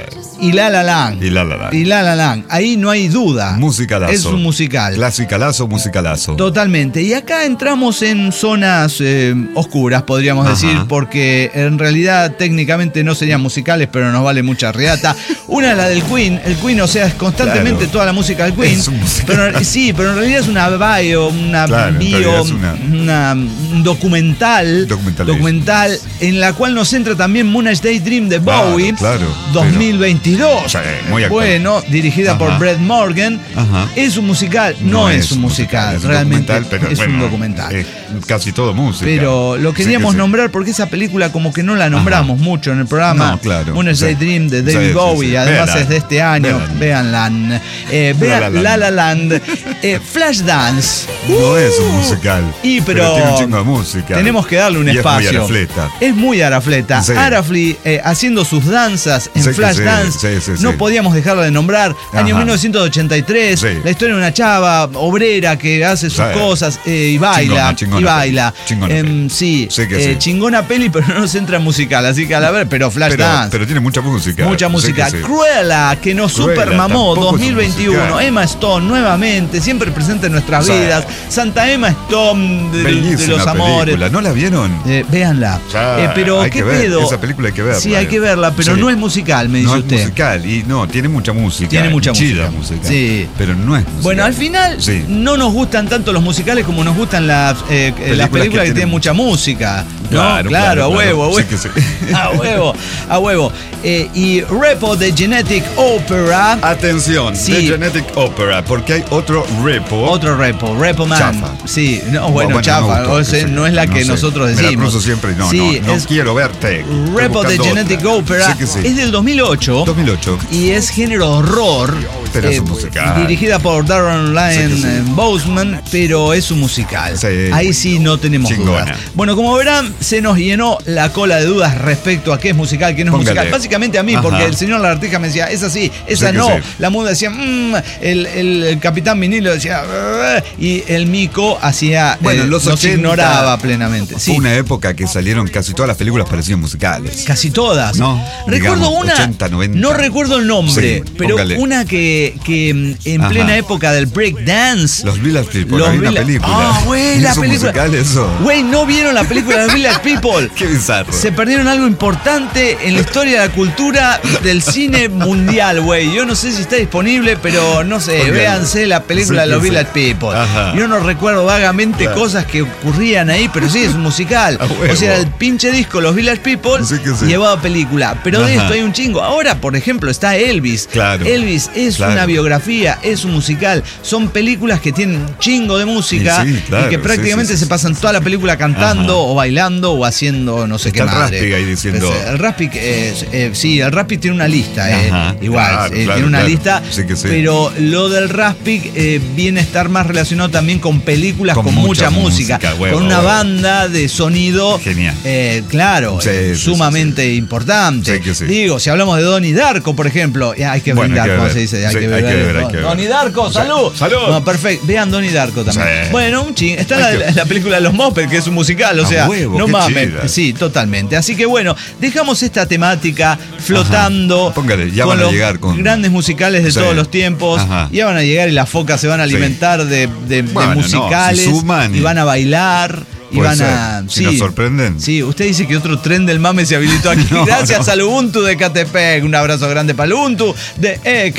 y La La Land. Y La La Land. Y La La Land. Ahí no hay duda. Musicalazo. Es un musical. Clasicalazo, musicalazo. Totalmente. Y acá entramos en zonas eh, oscuras, podríamos Ajá. decir, porque en realidad técnicamente no serían musicales, pero nos vale mucha riata. Una es la del Queen. El Queen, o sea, es constantemente Claro. toda la música del Queen. Es un musical. Pero, sí, pero en realidad es una bio, una Claro, en bio, realidad es una- una- un documental. Documental. Documental en la cual nos entra también Moonage Daydream de Claro, Bowie. claro, dos mil veintidós. Sí, muy actual. Bueno, dirigida Ajá. por Brett Morgan. Ajá. Es un musical. No, es un musical, es un realmente documental, pero es un bueno, documental. es casi todo música. Pero lo Sí que queríamos sí. nombrar porque esa película como que no la nombramos Ajá. mucho en el programa. No, claro. Moonage Sí. Daydream de Sí, David sí, Bowie, sí. además Véanla. es de este año. Véanla. Véanla. Eh, La vean La Land. La La Land. Eh, Flashdance. No es un Uh, musical. Y pero, tiene un chingo de música. tenemos que darle un Y espacio. Es muy arafleta. Es muy arafleta. Sí. Arafli eh, haciendo sus danzas en Sí que Flashdance. sí, sí, sí, no sí. podíamos dejarla de nombrar. Año Ajá. mil novecientos ochenta y tres. Sí. La historia de una chava obrera que hace sus Sí. cosas eh, y baila. Chingona, chingona y baila. peli. Chingona Em, peli. sí, Sí que eh, sí. chingona peli, pero no se entra en musical. Así que a la ver, pero Pero, Flashdance. pero tiene mucha música. Mucha Sí música. que sí. Cruella, que nos Cruella, super mamó, tampoco es un dos mil veintiuno. musical. Emma Stone, nuevamente, siempre presente en nuestras Sí. vidas. Santa Emma Stone de, de Bellísima los amores. película. ¿No la vieron? Eh, véanla. Ya, Eh, pero, hay ¿qué que ver, pedo? esa película hay que verla. Sí, hay que verla, pero Sí. no es musical, me dice No es usted. musical. Y no, tiene mucha música. Tiene mucha chida música. Sí. Pero no es musical. Bueno, al final Sí. no nos gustan tanto los musicales como nos gustan las, eh, las películas que, que tienen tienen- mucha música. ¿no? Claro, Claro, claro, a huevo, a claro. huevo. Sí que sí. A huevo, a huevo. Eh, y Repo de Genetic Opera. Atención, Sí. The Genetic Opera, porque hay otro repo. Otro Repo, Repo Man. Chafa. Sí, no, bueno, Bueno, chafa. no me gustó, o sea, sí. no es la No que sé. nosotros Me la decimos. cruzo siempre y no, Sí, no, no es quiero verte. Estoy Repo de buscando Genetic otra. Opera. Sí que sí. Es del dos mil ocho. dos mil ocho. Y es género horror. Pero es un musical. Dirigida por Darren Lyon Sí que sí. eh, Boseman, pero es un musical. Sí. Ahí sí no tenemos Chingona. dudas. Bueno, como verán, se nos llenó la cola de dudas respecto a qué es musical, qué no es Póngale. musical. Básicamente a mí, Ajá. porque el señor Lagartija me decía, es así, esa Sí que no. sí. La muda decía, mmm, el, el- el capitán Vinilo decía, "Brr", y el mico hacía, Bueno, eh, en los nos ochenta ignoraba plenamente. Sí. Fue una época que salieron casi todas las películas parecían musicales. Casi todas. No, Recuerdo digamos, una. ochenta, noventa. No recuerdo el nombre, Sí, pero póngale. una que, que mm, en Ajá. plena época del breakdance. Los Village People, Los había una Villa- película. Ah, güey, la ¿Es un película. musical eso? Güey, ¿no vieron la película de los Village People? Qué bizarro. Se perdieron algo importante en la historia de la cultura del cine mundial, güey. Yo no sé si está disponible, pero no sé, Póngale. véanse la película Sí, de los sí. Village People. Ajá. Yo no recuerdo vagamente Claro. cosas que ocurrían ahí, pero sí, es un musical. A huevo. O sea, el pinche disco Los Village People Sí que sí. llevado a película. Pero de Ajá. esto hay un chingo. Ahora, por ejemplo, está Elvis. Claro. Elvis es Claro. una biografía, es un musical. Son películas que tienen un chingo de música Sí, sí, claro, y que sí, prácticamente sí, sí, se sí. pasan toda la película cantando Ajá. o bailando o haciendo no sé Está qué el madre. Raspig ahí diciendo- Pues, el Raspig, eh, eh, sí, el Raspig tiene una lista, eh, Ajá, igual, claro, eh, claro, tiene una claro. lista, Sí que sí. pero lo del Raspig eh, viene a estar más relacionado también con películas con, Con mucha, mucha música, música, huevo, con una huevo. banda de sonido, Genial. eh, claro, Sí, eh, sí, sí, sumamente importante. Sí que sí. Digo, si hablamos de Donnie Darko, por ejemplo, ya hay que Bueno, brindar, hay que ¿cómo ver. se dice? Hay Sí, que hay beber. que ver, hay que ver. Donnie Darko, Sí. salud. Salud. No, perfecto. Vean Donnie Darko también. Sí. Bueno, un ching. Está Hay la, que- la película de los Muppets, que es un musical, o A sea, huevo, no qué mames. chida. Sí, totalmente. Así que bueno, dejamos esta temática flotando. Ajá. Póngale, ya con van a los llegar con- grandes musicales de Sí. todos los tiempos. Ajá. Ya van a llegar y las focas se van a alimentar de, de- de Bueno, no, musicales. si suman y- y van a bailar. Y Puede van ser, a. si nos sorprenden. Sí, usted dice que otro tren del mame se habilitó aquí. No, Gracias no. al Ubuntu de Ecatepec. Un abrazo grande para el Ubuntu de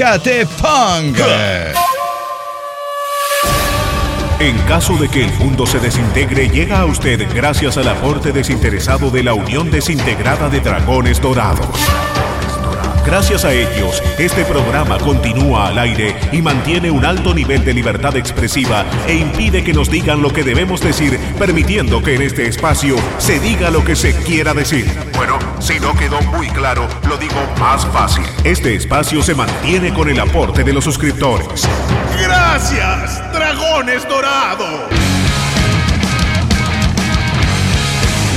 Ecatepunk. En caso de que el mundo se desintegre, llega a usted gracias al aporte desinteresado de la Unión Desintegrada de Dragones Dorados. Gracias a ellos, este programa continúa al aire y mantiene un alto nivel de libertad expresiva e impide que nos digan lo que debemos decir, permitiendo que en este espacio se diga lo que se quiera decir. Bueno, si no quedó muy claro, lo digo más fácil. Este espacio se mantiene con el aporte de los suscriptores. ¡Gracias, Dragones Dorados!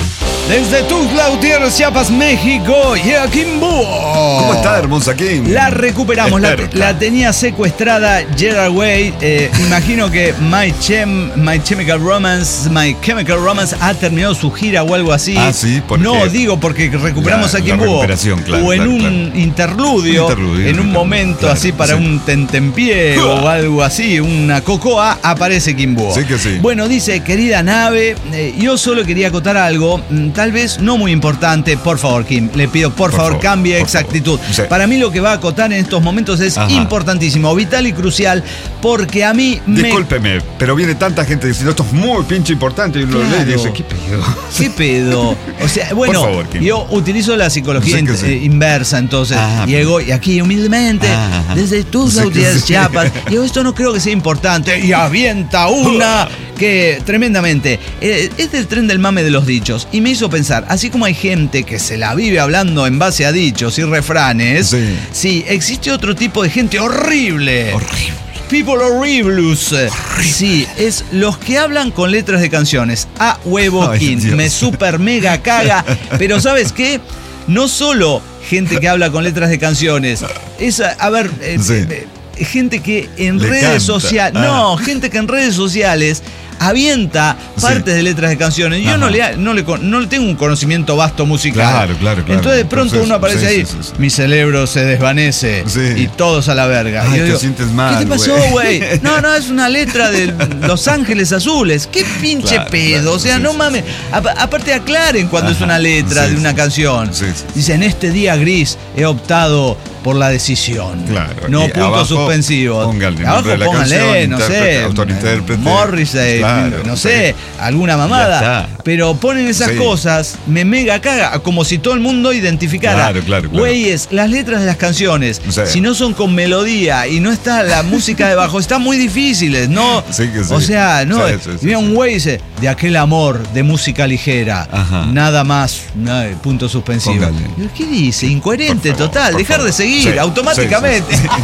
Desde Tuxtla Gutiérrez, Chiapas, México, llega Kim Búho. ¿Cómo está, hermosa Kim? La recuperamos, la, Experta. la tenía secuestrada Gerard Way. Eh, imagino que My, Chem, My Chemical Romance, My Chemical Romance ha terminado su gira o algo así. Ah, sí, ¿por No, qué? digo porque recuperamos La- a Kim la Búho. recuperación, claro, o en claro, un claro. interludio, Un interludio, en un un momento interludio, así claro, para sí. un tentempié o algo así, una cocoa, aparece Kim Búho. Sí que sí. Bueno, dice, querida nave, eh, yo solo quería acotar algo, mm, tal vez no muy importante. Por favor, Kim, le pido, por, Por favor, favor, cambie por exactitud. favor. Sí. Para mí lo que va a acotar en estos momentos es Ajá. importantísimo, vital y crucial, porque a mí me... Discúlpeme, pero viene tanta gente diciendo esto es muy pinche importante y uno Claro. lee y dice, ¿qué pedo? ¿Qué pedo? O sea, bueno, Por favor, Kim. yo utilizo la psicología Sí que in- sí. eh, inversa, entonces Ah, llego y aquí humildemente, Ah, ajá. desde tus Sí que Gutiérrez, sí. Chiapas, digo, esto no creo que sea importante, y avienta una que tremendamente, eh, es del tren del mame de los dichos, y me hizo pensar, así como hay gente que se la vive hablando en base a dichos y refranes, Sí. sí, existe otro tipo de gente horrible. Horrible. People horribles. Sí, es los que hablan con letras de canciones. A huevo, Ay, Kim. Dios. Me super mega caga. Pero ¿sabes qué? No solo gente que habla con letras de canciones. Es, a, a ver, eh, Sí. eh, gente que en Le redes canta. sociales. Ah. No, gente que en redes sociales avienta Sí. partes de letras de canciones. Yo Ajá. no le, no, le, con- no le tengo un conocimiento vasto musical. Claro, claro, claro. Entonces de pronto Entonces, uno aparece sí, ahí, sí, sí, sí. mi cerebro se desvanece Sí. y todos a la verga. Ay, Y yo te sientes mal, ¿qué te pasó, güey? güey? No, no, es una letra de Los Ángeles Azules. ¿Qué pinche Claro, pedo? claro, o sea, sí, no sí, mames. Apa- aparte aclaren cuando es Ajá, una letra sí, de una sí. canción. Sí, sí. Dice, en este día gris he optado por la decisión. Claro. No Y puntos abajo, suspensivos. póngale el Abajo nombre de la póngale, canción, no intérprete, sé, autorintérprete. Morrissey, Claro, no sí. sé, alguna mamada. Ya está. Pero ponen esas Sí. cosas, me mega caga, como si todo el mundo identificara. Claro, claro, claro. Güeyes, las letras de las canciones, Sí. si no son con melodía y no está la música debajo, están muy difíciles, ¿no? Sí que sí. O sea, no. Sí, sí, sí, Mira, sí. un güey dice, de aquel amor de música ligera, Ajá. nada más, ay, punto suspensivo. Póngale. Pero, ¿qué dice? Incoherente, Por favor, total, por dejar favor. de seguir, Sí, automáticamente. sí, sí,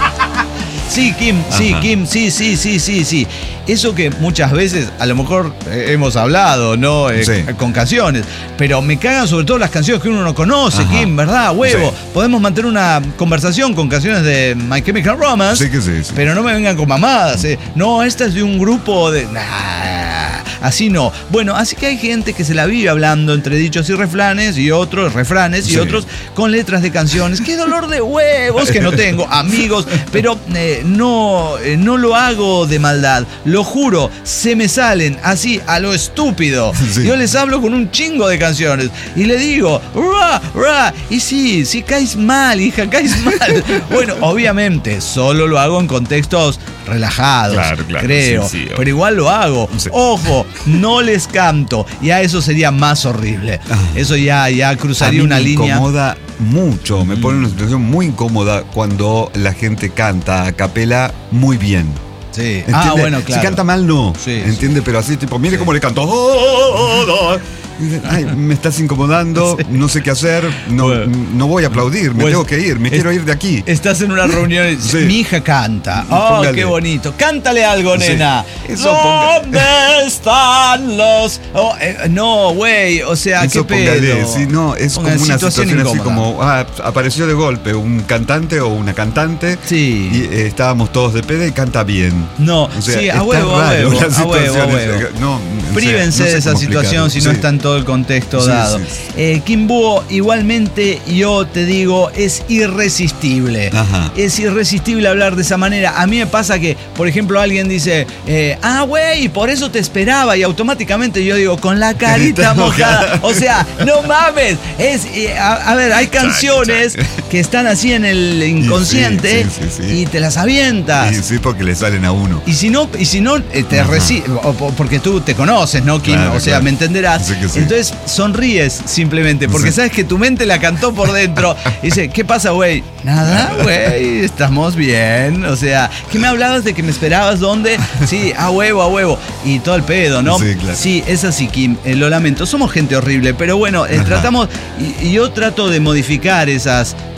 Sí, Kim, sí, Ajá. Kim, sí, sí, sí, sí, sí. Eso que muchas veces a lo mejor eh, hemos hablado, ¿no? Eh, Sí. Con canciones. Pero me cagan sobre todo las canciones que uno no conoce, Ajá. Kim, ¿verdad? Huevo. Sí. Podemos mantener una conversación con canciones de My Chemical Romance. Sí que sí, sí. Pero no me vengan con mamadas. eh. No, esta es de un grupo de. Nah, así no. Bueno, así que hay gente que se la vive hablando entre dichos y refranes y otros refranes y Sí. otros con letras de canciones. ¡Qué dolor de huevos que no tengo! Amigos, pero eh, no, eh, no lo hago de maldad. Lo juro, se me salen así a lo estúpido. Sí. Yo les hablo con un chingo de canciones y le digo, ra, ra. Y sí, sí caes mal, hija, caes mal. Bueno, obviamente, solo lo hago en contextos relajados, Claro, claro, creo. sí, sí, pero igual lo hago. Sí. Ojo, no les canto. Y a eso sería más horrible. Eso ya, ya A cruzaría mí una me línea. incomoda mucho, me pone en una situación muy incómoda cuando la gente canta a capela muy bien. Sí. ¿Entiende? Ah, bueno, claro. Si canta mal, no. Sí, ¿Entiende? Pero así, tipo, mire Sí. cómo le canto. Y dicen, ay, me estás incomodando, Sí. no sé qué hacer, no, Bueno. no voy a aplaudir, me Pues, tengo que ir, me es- quiero ir de aquí. Estás en una reunión y Sí. mi hija canta. Oh, Póngale. qué bonito. Cántale algo, Sí. nena. Eso póngale. ¿Dónde están los...? Oh, eh, no, güey, o sea, Eso qué póngale, pedo. sí, no, es Pongan como una situación, así incómoda. como, ah, apareció de golpe un cantante o una cantante Sí. y eh, estábamos todos de peda y canta bien. No, O sea, sí, a está huevo, a raro huevo, las a huevo, a situaciones. huevo. No, o sea, Prívense no sé de esa cómo situación explicarlo. si no Sí. está en todo el contexto Sí, dado. sí. Eh, Kim Búho, igualmente, yo te digo, es irresistible. Ajá. Es irresistible hablar de esa manera. A mí me pasa que, por ejemplo, alguien dice, eh, ah, güey, por eso te esperaba. Y automáticamente yo digo, con la carita Carita mojada. mojada. O sea, no mames. Es, eh, a, a ver, hay canciones chac. que están así en el inconsciente sí, sí, sí. y te las avientas. Sí, sí, porque le salen a uno. Y si no, y si no eh, te Ajá. reci- o- o- porque tú te conoces, ¿no, Kim? Claro, o sea, claro. me entenderás. Sí que sí. Entonces sonríes simplemente, porque Sí. sabes que tu mente la cantó por dentro. Y dice, ¿qué pasa, güey? Nada, güey, estamos bien. O sea, ¿qué me hablabas de que me esperabas? ¿Dónde? Sí, a huevo, a huevo. Y todo el pedo, ¿no? Sí, claro. Sí, es así, Kim. eh, lo lamento. Somos gente horrible, pero bueno, eh, Ajá. tratamos. Y, y yo trato de modificar esas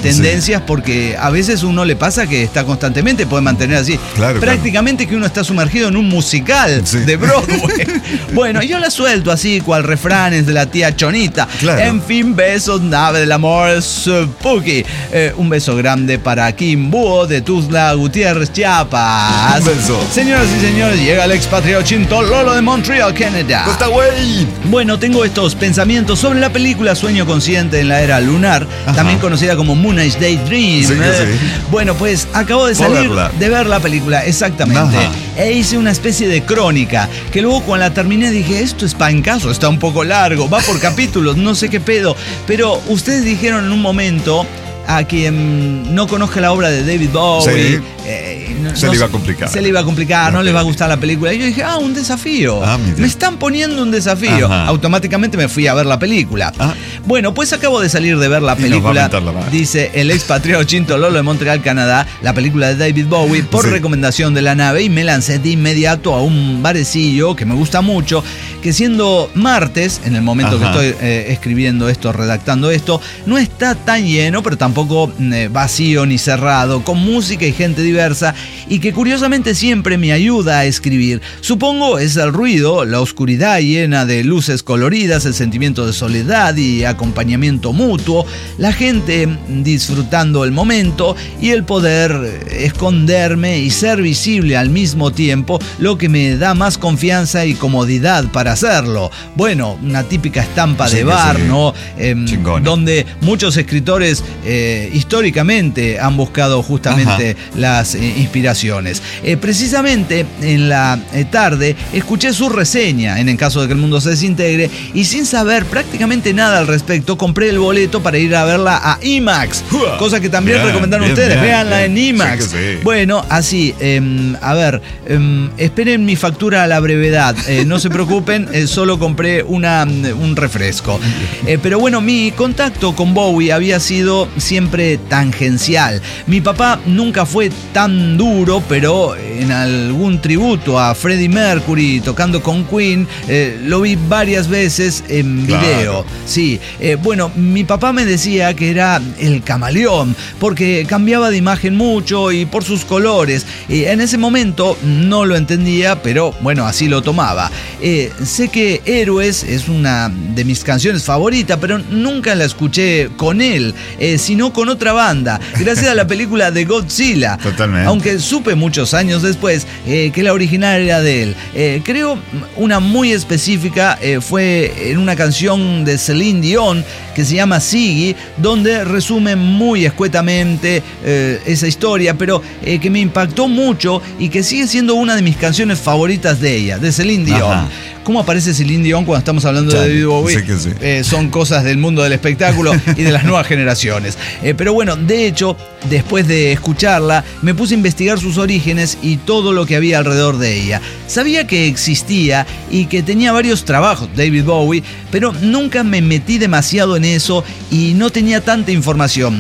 tendencias, sí. Porque a veces uno le pasa que está constantemente, puede mantener así. Claro, prácticamente claro. Que uno está sumergido en un musical sí. de Broadway. Bueno, yo la suelto así, cual refranes de la tía Chonita. Claro. En fin, besos, nave del amor, Spooky. Eh, un beso grande para Kim Búho de Tuzla Gutiérrez, Chiapas. Un beso. Señoras y señores, llega el expatriado Chinto Lolo de Montreal, Canadá. Costa Güey. Bueno, tengo estos pensamientos sobre la película Sueño Consciente en la Era Lunar, ajá. También conocida como Moon Age Daydream. Sí, eh. sí. Bueno, pues acabo de salir verla. de ver la película, exactamente. Ajá. E hice una especie de crónica, que luego cuando la terminé dije, esto es pancazo, está un poco largo, va por capítulos, no sé qué pedo. Pero ustedes dijeron en un momento, a quien no conozca la obra de David Bowie, sí. eh, no, se no, le iba a complicar. Se le iba a complicar, no, no le va a gustar la película. Y yo dije, ah, un desafío. Ah, me están poniendo un desafío. Ajá. Automáticamente me fui a ver la película. Ah. Bueno, pues acabo de salir de ver la película. La dice el expatriado Chinto Lolo de Montreal, Canadá, la película de David Bowie, por sí. recomendación de la nave, y me lancé de inmediato a un barecillo que me gusta mucho, que siendo martes, en el momento Ajá. que estoy eh, escribiendo esto, redactando esto, no está tan lleno, pero tampoco eh, vacío ni cerrado, con música y gente diversa, y que curiosamente siempre me ayuda a escribir. Supongo es el ruido, la oscuridad llena de luces coloridas, el sentimiento de soledad y acompañamiento mutuo, la gente disfrutando el momento y el poder esconderme y ser visible al mismo tiempo, lo que me da más confianza y comodidad para hacerlo. Bueno, una típica estampa sí, de bar, sí. ¿no? Eh, donde muchos escritores eh, históricamente han buscado justamente Ajá. las eh, inspiraciones. Eh, precisamente en la eh, tarde escuché su reseña en el caso de que el mundo se desintegre, y sin saber prácticamente nada al respecto compré el boleto para ir a verla a IMAX, uh, cosa que también bien, recomendaron bien, ustedes, bien, véanla bien. en IMAX. Sí sí. Bueno, así, eh, a ver, eh, esperen mi factura a la brevedad, eh, no se preocupen, eh, solo compré una, un refresco. Eh, pero bueno, mi contacto con Bowie había sido siempre tangencial. Mi papá nunca fue tan duro, pero en algún tributo a Freddie Mercury tocando con Queen, eh, lo vi varias veces en video. Claro. Sí, eh, bueno, mi papá me decía que era el camaleón, porque cambiaba de imagen mucho y por sus colores. Eh, en ese momento no lo entendía, pero bueno, así lo tomaba. Eh, sé que Héroes es una de mis canciones favoritas, pero nunca la escuché con él, eh, sino con otra banda, gracias a la película de Godzilla. Totalmente. Aunque supe muchos años después eh, que la original era de él. Eh, creo una muy específica eh, fue en una canción de Celine Dion que se llama Ziggy, donde resume muy escuetamente eh, esa historia, pero eh, que me impactó mucho y que sigue siendo una de mis canciones favoritas de ella, de Celine Dion. Ajá. ¿Cómo aparece Celine Dion cuando estamos hablando Chale, de David Bowie? Sí que sí. Eh, son cosas del mundo del espectáculo y de las nuevas generaciones. Eh, pero bueno, de hecho, después de escucharla, me puse a investigar sus orígenes y todo lo que había alrededor de ella. Sabía que existía y que tenía varios trabajos, David Bowie, pero nunca me metí demasiado en eso y no tenía tanta información.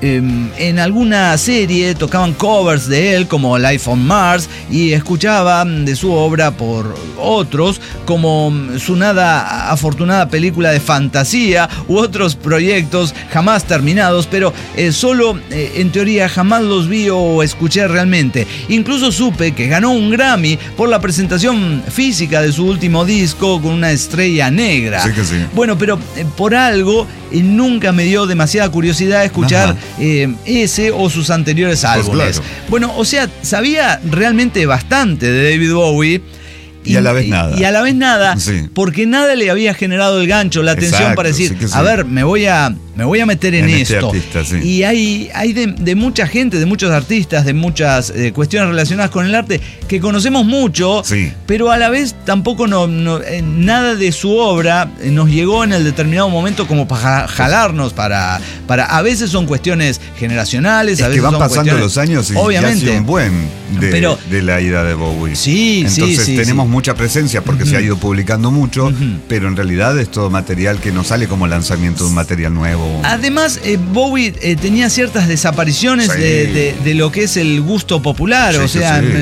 En alguna serie tocaban covers de él como Life on Mars, y escuchaba de su obra por otros como su nada afortunada película de fantasía u otros proyectos jamás terminados, pero eh, solo eh, en teoría jamás los vi o escuché realmente. Incluso supe que ganó un Grammy por la presentación física de su último disco con una estrella negra. Sí que sí. Bueno, pero eh, por algo eh, nunca me dio demasiada curiosidad escuchar Eh, ese o sus anteriores álbumes. Pues claro. Bueno, o sea, sabía realmente bastante de David Bowie. Y, y a la vez nada. Y a la vez nada, sí. Porque nada le había generado el gancho, la atención. Exacto, para decir, sí sí. a ver, me voy a, me voy a meter en, en esto. Este artista, sí. Y hay, hay de, de mucha gente, de muchos artistas, de muchas eh, cuestiones relacionadas con el arte que conocemos mucho, sí. pero a la vez tampoco no, no, eh, nada de su obra nos llegó en el determinado momento como para jalarnos, para, para a veces son cuestiones generacionales, es a veces que van son pasando los años y obviamente, ya ha sido un buen de, pero, de la ida de Bowie. Sí, Entonces sí, sí, tenemos sí. mucha presencia porque uh-huh. se ha ido publicando mucho, uh-huh. pero en realidad es todo material que no sale como lanzamiento de un material nuevo. Además, eh, Bowie eh, tenía ciertas desapariciones sí. de, de, de lo que es el gusto popular, sí, o sea, sí. el,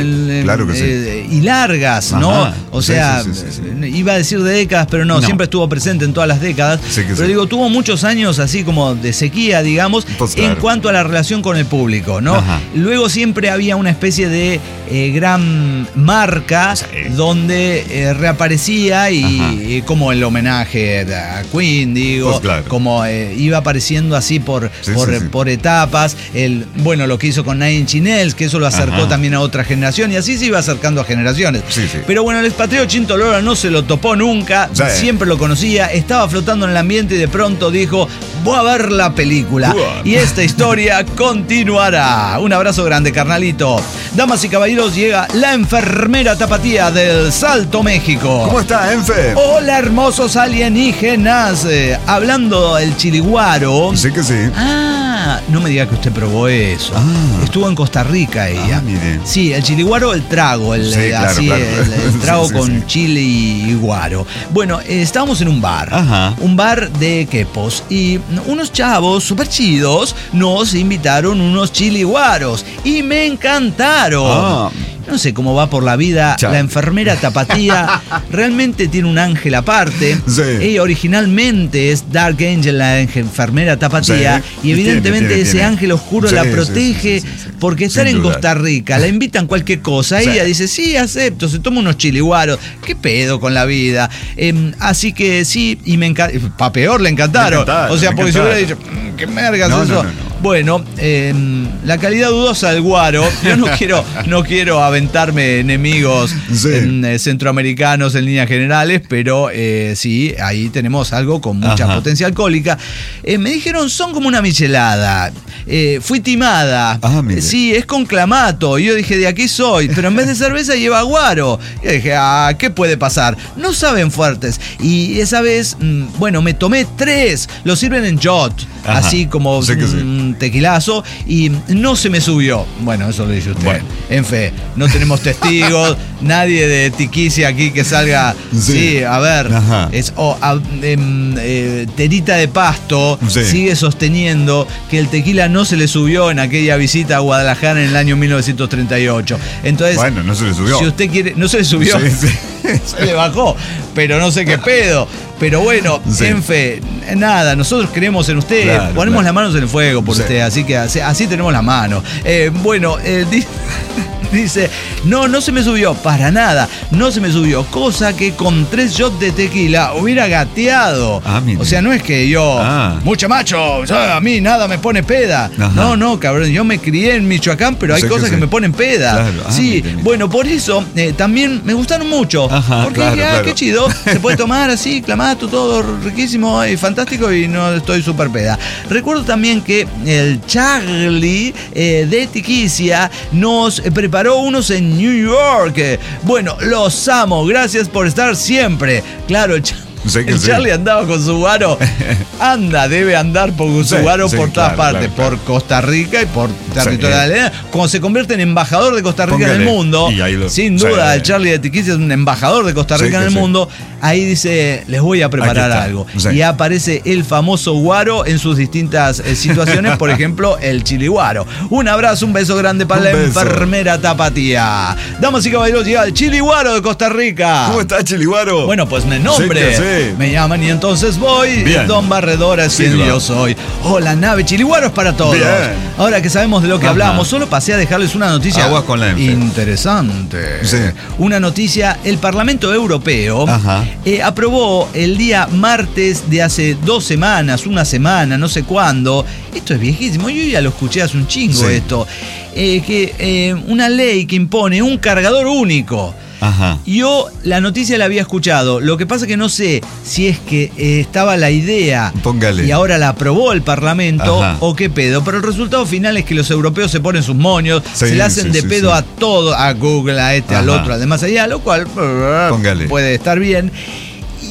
claro que sí. eh, y largas, ¿no? Ajá. O Sí, sea, sí, sí, sí, sí. iba a decir de décadas, pero no, No. siempre estuvo presente en todas las décadas. Sí que pero sí. digo, tuvo muchos años así como de sequía, digamos, Pues, en claro. cuanto a la relación con el público, ¿no? Ajá. Luego siempre había una especie de eh, gran marca Sí. donde eh, reaparecía y, Ajá. y como el homenaje a Queen, digo, Pues, claro. como eh, iba apareciendo así por, Sí, por, sí, sí. por etapas. El, bueno, lo que hizo con Nine Inch Nails, que eso lo acercó Ajá. también a otra generación y así se iba acercando a generaciones. Sí, sí. Pero bueno, el expatriado Chinto Lora no se lo topó nunca, Sí. siempre lo conocía, estaba flotando en el ambiente y de pronto dijo, voy a ver la película. Uah. Y esta historia continuará. Un abrazo grande, carnalito. Damas y caballeros, llega la enfermera tapatía del Salto, México. ¿Cómo está, Enfe? Hola, hermosos alienígenas. Eh, hablando del chiliguaro. Sí que sí. Ah, no me diga que usted probó eso. Ah. Estuvo en Costa Rica ella. Ah, mire. Sí, el chiliguaro, el trago, el, Sí, eh, claro, así, claro. el, el trago Sí, sí, con sí. chile y guaro. Bueno, eh, estábamos en un bar. Ajá. Un bar de quepos. Y unos chavos súper chidos nos invitaron unos chiliguaros. Y me encantaron. Ah. No sé cómo va por la vida Cha. la enfermera tapatía. Realmente tiene un ángel aparte. Sí. Ella originalmente es Dark Angel, la enfermera tapatía. Sí. Y evidentemente Tiene, tiene, ese tiene. ángel oscuro Sí, la sí, protege. sí, sí, sí, sí. Porque estar Sin en duda. Costa Rica, la invitan cualquier cosa. Sí. Ella dice, sí, acepto, se toma unos chiliguaros. ¿Qué pedo con la vida? Eh, así que sí, y me encanta. Pa' peor le encantaron. Me encantaron, o sea, me porque si hubiera dicho, encantaron. "Mm, qué mergas No, eso. no, no, no. Bueno, eh, la calidad dudosa del guaro. Yo no quiero, no quiero aventarme enemigos Sí. en, eh, centroamericanos en líneas generales, pero eh, sí, ahí tenemos algo con mucha Ajá. potencia alcohólica. Eh, me dijeron, son como una michelada. Eh, fui timada. Ah, mire. Eh, sí, es con clamato. Y yo dije, de aquí soy. Pero en vez de cerveza lleva guaro. Y yo dije, ah, ¿qué puede pasar? No saben fuertes. Y esa vez, mm, bueno, me tomé tres. Lo sirven en shot. Ajá. Así como Sí que sí. un tequilazo. Y no se me subió. Bueno, eso lo dice usted. Bueno. En fe, no tenemos testigos. Nadie de Tiquicia aquí que salga. Sí, Sí. a ver. Ajá. Es oh, a- em, eh, Terita de Pasto Sí. sigue sosteniendo que el tequila no se le subió en aquella visita a Guadalajara en el año mil novecientos treinta y ocho. Entonces, Bueno, no se le subió. si usted quiere, no se le subió, Sí, sí. se le bajó, pero no sé qué pedo. Pero bueno, Sí. en fe, nada, nosotros creemos en usted, Claro, ponemos claro. las manos en el fuego por Sí. usted, así que así, así tenemos las manos. Eh, bueno, eh, di- dice, no, no se me subió, para nada, no se me subió, cosa que con tres shots de tequila hubiera gateado. Ah, mire. O sea, no es que yo, Ah. mucho macho, o sea, a mí nada me pone peda. Ajá. No, no, cabrón, yo me crié en Michoacán, pero hay Sé que cosas que, sí. me ponen peda. Claro. Ah, sí, mire, mire. bueno, por eso eh, también me gustaron mucho. Ajá, porque claro, dije, ah, claro. qué chido, se puede tomar así, clamato, todo riquísimo y fantástico y no estoy súper peda. Recuerdo también que el Charlie eh, de Tiquicia nos eh, preparó unos en New York. Eh, Bueno, los amo, gracias por estar siempre. Claro, el, Cha- Sé que el sí. Charlie andaba con su guaro. Anda, debe andar por su Sí, guaro sí, por todas claro, partes, claro, por Costa Rica y por territorio de la Cuando se convierte en embajador de Costa Rica en el Póngale. mundo, Y ahí lo- sin sí. duda, el Charlie de Tiquicia es un embajador de Costa Sí, Rica en que el sí. mundo. Ahí dice, les voy a preparar Aquí está. algo. Sí. Y aparece el famoso guaro en sus distintas eh, situaciones, por ejemplo, el chiliguaro. Un abrazo, un beso grande para Un la beso. enfermera tapatía. Damas y caballeros, llega el chiliguaro de Costa Rica. ¿Cómo está, Chiliguaro? Bueno, pues me nombre. Sí que sí. Me llaman y entonces voy. Bien. Don Barredora es Sí, quien va. yo soy. Hola, nave Chiliguaros para todos. Bien. Ahora que sabemos de lo que Ajá. hablamos, solo pasé a dejarles una noticia Aguas con la enfe. interesante. Sí. Una noticia, el Parlamento Europeo Ajá. eh, aprobó el día martes de hace dos semanas, una semana, no sé cuándo. Esto es viejísimo, yo ya lo escuché hace un chingo Sí. esto. Eh, que eh, una ley que impone un cargador único. Ajá. Yo la noticia la había escuchado, lo que pasa que no sé si es que eh, estaba la idea Póngale. y ahora la aprobó el Parlamento Ajá. o qué pedo, pero el resultado final es que los europeos se ponen sus moños, Sí, se le hacen sí, de sí, pedo sí. a todo, a Google, a este, al Ajá. otro, al demás allá, lo cual Póngale. puede estar bien.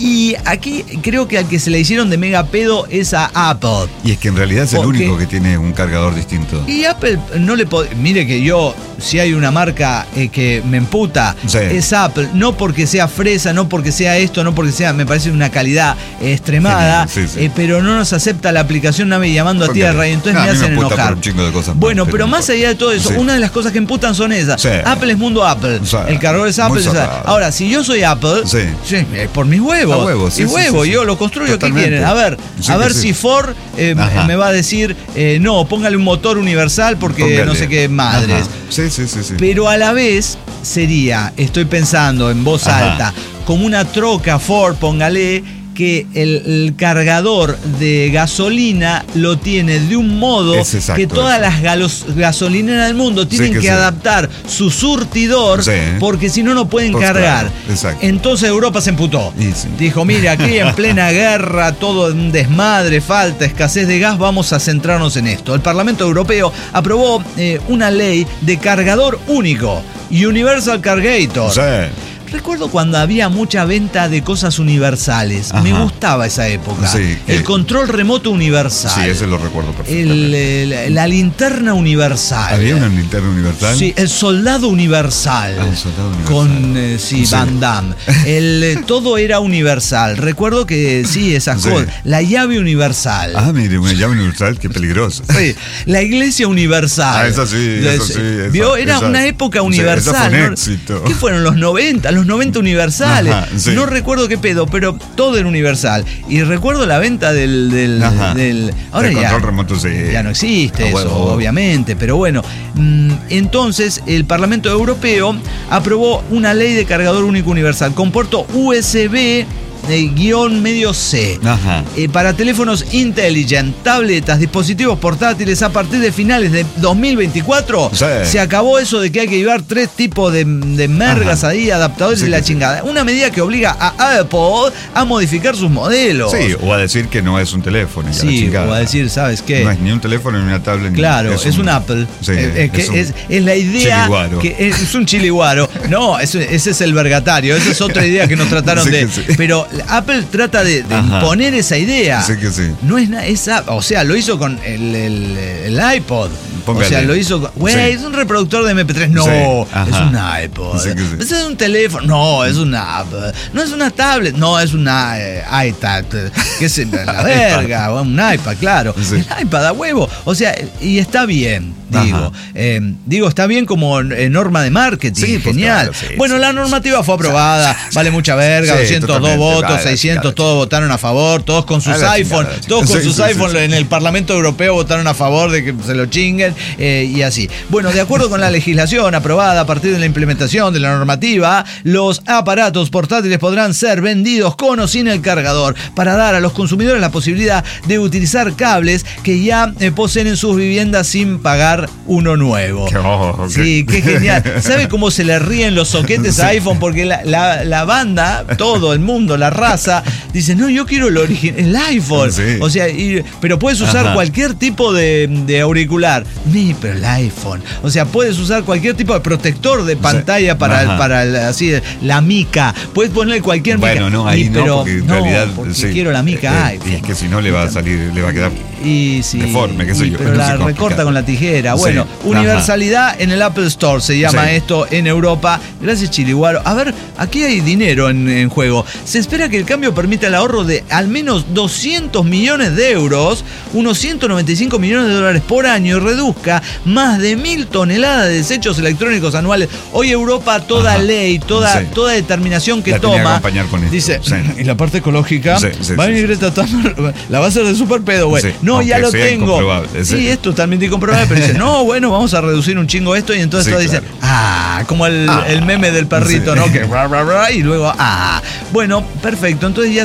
Y aquí creo que al que se le hicieron de mega pedo es a Apple. Y es que en realidad es el Porque- único que tiene un cargador distinto. Y Apple no le pod- Mire que yo, si hay una marca eh, que me emputa, Sí. es Apple. No porque sea fresa, no porque sea esto, no porque sea, me parece una calidad eh, extremada, Genial, sí, sí. eh, pero no nos acepta la aplicación Nave llamando a Porque- tierra y entonces no, a me mí me hacen emputa enojar. por un chingo de cosas más, Bueno, pero pero no más importa. allá de todo eso, Sí. una de las cosas que emputan son esas. Sí. Apple es mundo Apple. O sea, el cargador es muy Apple. o sea, cerrado. ahora, si yo soy Apple, Sí. sí, eh, por mis huevos. A huevos, sí, y sí, huevos, sí, sí. yo lo construyo. Totalmente. ¿Qué quieren? A ver, Sí a que ver sí. si Ford eh, Ajá. me va a decir, eh, no, póngale un motor universal porque Póngale. no sé qué madres. Ajá. Sí, sí, sí, sí. Pero a la vez sería, estoy pensando en voz Ajá. alta, como una troca Ford, póngale, que el, el cargador de gasolina lo tiene de un modo Es exacto que todas eso. las galos- gasolineras del mundo tienen que que, sí. adaptar su surtidor Sí. porque si no, no pueden Pues cargar. claro, exacto. Entonces Europa se emputó. Y sí. Dijo, mire, aquí en plena guerra, todo un desmadre, falta, escasez de gas, vamos a centrarnos en esto. El Parlamento Europeo aprobó eh, una ley de cargador único, Universal Cargator. Sí. Recuerdo cuando había mucha venta de cosas universales. Ajá. Me gustaba esa época. Sí, el que- control remoto universal. Sí, ese lo recuerdo perfectamente. el, el- la linterna universal. ¿Había una linterna universal? Sí, el soldado universal. Ah, el soldado universal. Con, eh, sí, Sí. Van Damme. El, eh, todo era universal. Recuerdo que sí, esas Sí. cosas. La llave universal. Ah, mire, una llave universal, qué peligroso. Sí, la iglesia universal. Ah, esa sí, eso sí, esa- ¿Vio? Era esa- una época sí, universal. esa fue un ¿no? éxito. ¿Qué fueron los noventa? Los noventa universales. Ajá, sí. No recuerdo qué pedo, pero todo era universal. Y recuerdo la venta del. del, Ajá. del- ahora El ya, control remoto, sí. ya no existe A eso, huevo. obviamente. Pero bueno, mm, entonces el Parlamento Europeo aprobó una ley de cargador único universal con puerto U S B de guión medio C. Ajá. Eh, para teléfonos intelligent, tabletas, dispositivos portátiles a partir de finales de dos mil veinticuatro. Sí. Se acabó eso de que hay que llevar tres tipos de, de mergas Ajá. ahí, adaptadores Sí, y la que sí. chingada. Una medida que obliga a Apple a modificar sus modelos. Sí, o a decir que no es un teléfono. y a la Sí, chingada. o a decir, ¿sabes qué? No es ni un teléfono ni una tablet. ni- Claro, es, un, Apple. Sí, Eh, es, que es un es, es la idea chiliguaro. que es, es un chiliguaro. No, eso- ese es el vergatario. Esa es otra idea que nos trataron Sí de. que sí. Pero Apple trata de, de Ajá. imponer esa idea. Sí que sí. No es nada, esa, o sea, lo hizo con el, el, el iPod. Póngale. O sea, lo hizo con. Güey, Sí. es un reproductor de eme pe tres. No, Sí, es ajá. un iPod. Sí que sí. Ese es un teléfono. No, es un Apple. No es una tablet. No, es una eh, iPad. Que es la verga. o un iPad, claro. Sí. El iPad a huevo. O sea, y está bien, digo. Ajá. Eh, digo, está bien como eh, norma de marketing. Sí, pues genial. claro, sí, bueno, sí, la sí, normativa fue aprobada. Vale mucha verga. Sí, doscientos dos totalmente. votos, Vale, seiscientos, claro, todos votaron a favor. Todos con sus A la iPhone. chingada, Todos con sí, sus sí, sí, iPhone sí. en el Parlamento Europeo votaron a favor de que se lo chinguen eh, y así. Bueno, de acuerdo con la legislación aprobada a partir de la implementación de la normativa, los aparatos portátiles podrán ser vendidos con o sin el cargador para dar a los consumidores la posibilidad de utilizar cables que ya eh, poseen en sus viviendas sin pagar uno nuevo. Qué ojo, ok. Sí, qué genial. ¿Sabe cómo se le ríen los soquetes a iPhone? Porque la, la- la banda, todo el mundo, la raza, dice, no, yo quiero el, origi- el iPhone. Sí. O sea, y- pero puedes usar Ajá. cualquier tipo de, de auricular. Sí, pero el iPhone. O sea, puedes usar cualquier tipo de protector de pantalla para, el- Ajá. para el- así, la mica. Puedes ponerle cualquier mica. Bueno, no, ahí Y, no, pero, porque en no, realidad porque sí. quiero la mica Eh, iPhone. Y es que si no le va a salir, le va a quedar. Y sí, deforme, qué sé y- yo, pero no la sé cómo recorta explicar. con la tijera. Sí, Bueno, ajá. universalidad en el Apple Store se llama Sí. esto en Europa. Gracias, Chiliguaro. A ver, aquí hay dinero en, en juego. Se espera que el cambio permita el ahorro de al menos doscientos millones de euros, unos ciento noventa y cinco millones de dólares por año y reduzca más de mil toneladas de desechos electrónicos anuales. Hoy Europa, toda Ajá. ley, toda, Sí. toda determinación que La tenía que toma, acompañar con esto. dice, Sí. y la parte ecológica, Sí, sí, va a sí, venir sí. Greta Thunberg, la va a hacer de super pedo, güey. Sí, No, ya aunque lo sea tengo. incomprobable, Sí, sí. es totalmente incomprobable, pero dice, no, bueno, vamos a reducir un chingo esto y entonces Sí, todo dice, claro. ah, como el, Ah, el meme del perrito, sí. ¿no? Que ra, ra, ra, y luego, ah. Bueno, perfecto, entonces ya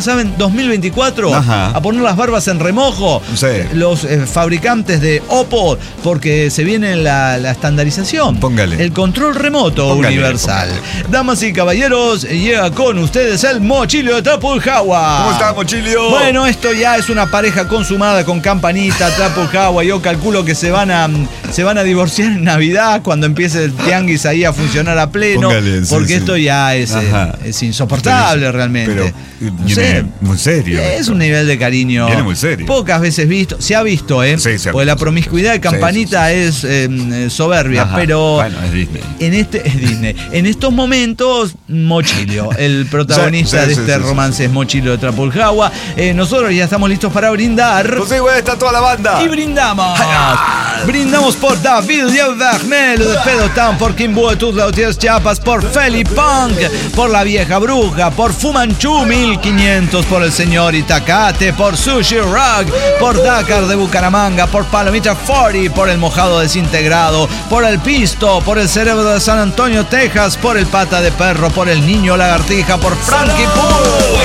¿saben? dos mil veinticuatro, Ajá. a poner las barbas en remojo. Sí. Los eh, fabricantes de Oppo, porque se viene la, la estandarización. Póngale. El control remoto Póngale, universal. póngale. Damas y caballeros, llega con ustedes el Mochilio de Trapuljawa. ¿Cómo está, Mochilio? Bueno, esto ya es una pareja consumada con campanita, Trapuljawa. Yo calculo que se van a se van a divorciar en Navidad cuando empiece el tianguis ahí a funcionar a pleno. Póngale, sí, porque sí. esto ya es, eh, es insoportable realmente. Pero No viene sé. muy serio. Es esto. un nivel de cariño Viene muy serio. pocas veces visto. Se ha visto, ¿eh? Sí, se ha Porque la visto, promiscuidad de sí, Campanita es eh, soberbia, Ajá. pero Bueno, es Disney. en este es Disney. En estos momentos, Mochilio, el protagonista Sí, sí, de sí, este sí, sí, romance sí. es Mochilio de Trapuljawa. Eh, nosotros ya estamos listos para brindar. Pues sí, güey, está toda la banda. Y brindamos. Brindamos por David Vermelo de Pedotán, por Kimbo de Tuzlautiers Chiapas, por Feli Punk, por La Vieja Bruja, por Fumanchu mil quinientos, por el señor Itacate, por Sushi Rock, por Dakar de Bucaramanga, por Palomita cuarenta, por el Mojado Desintegrado, por el Pisto, por el Cerebro de San Antonio, Texas, por el Pata de Perro, por el Niño Lagartija, por Frankie Poo.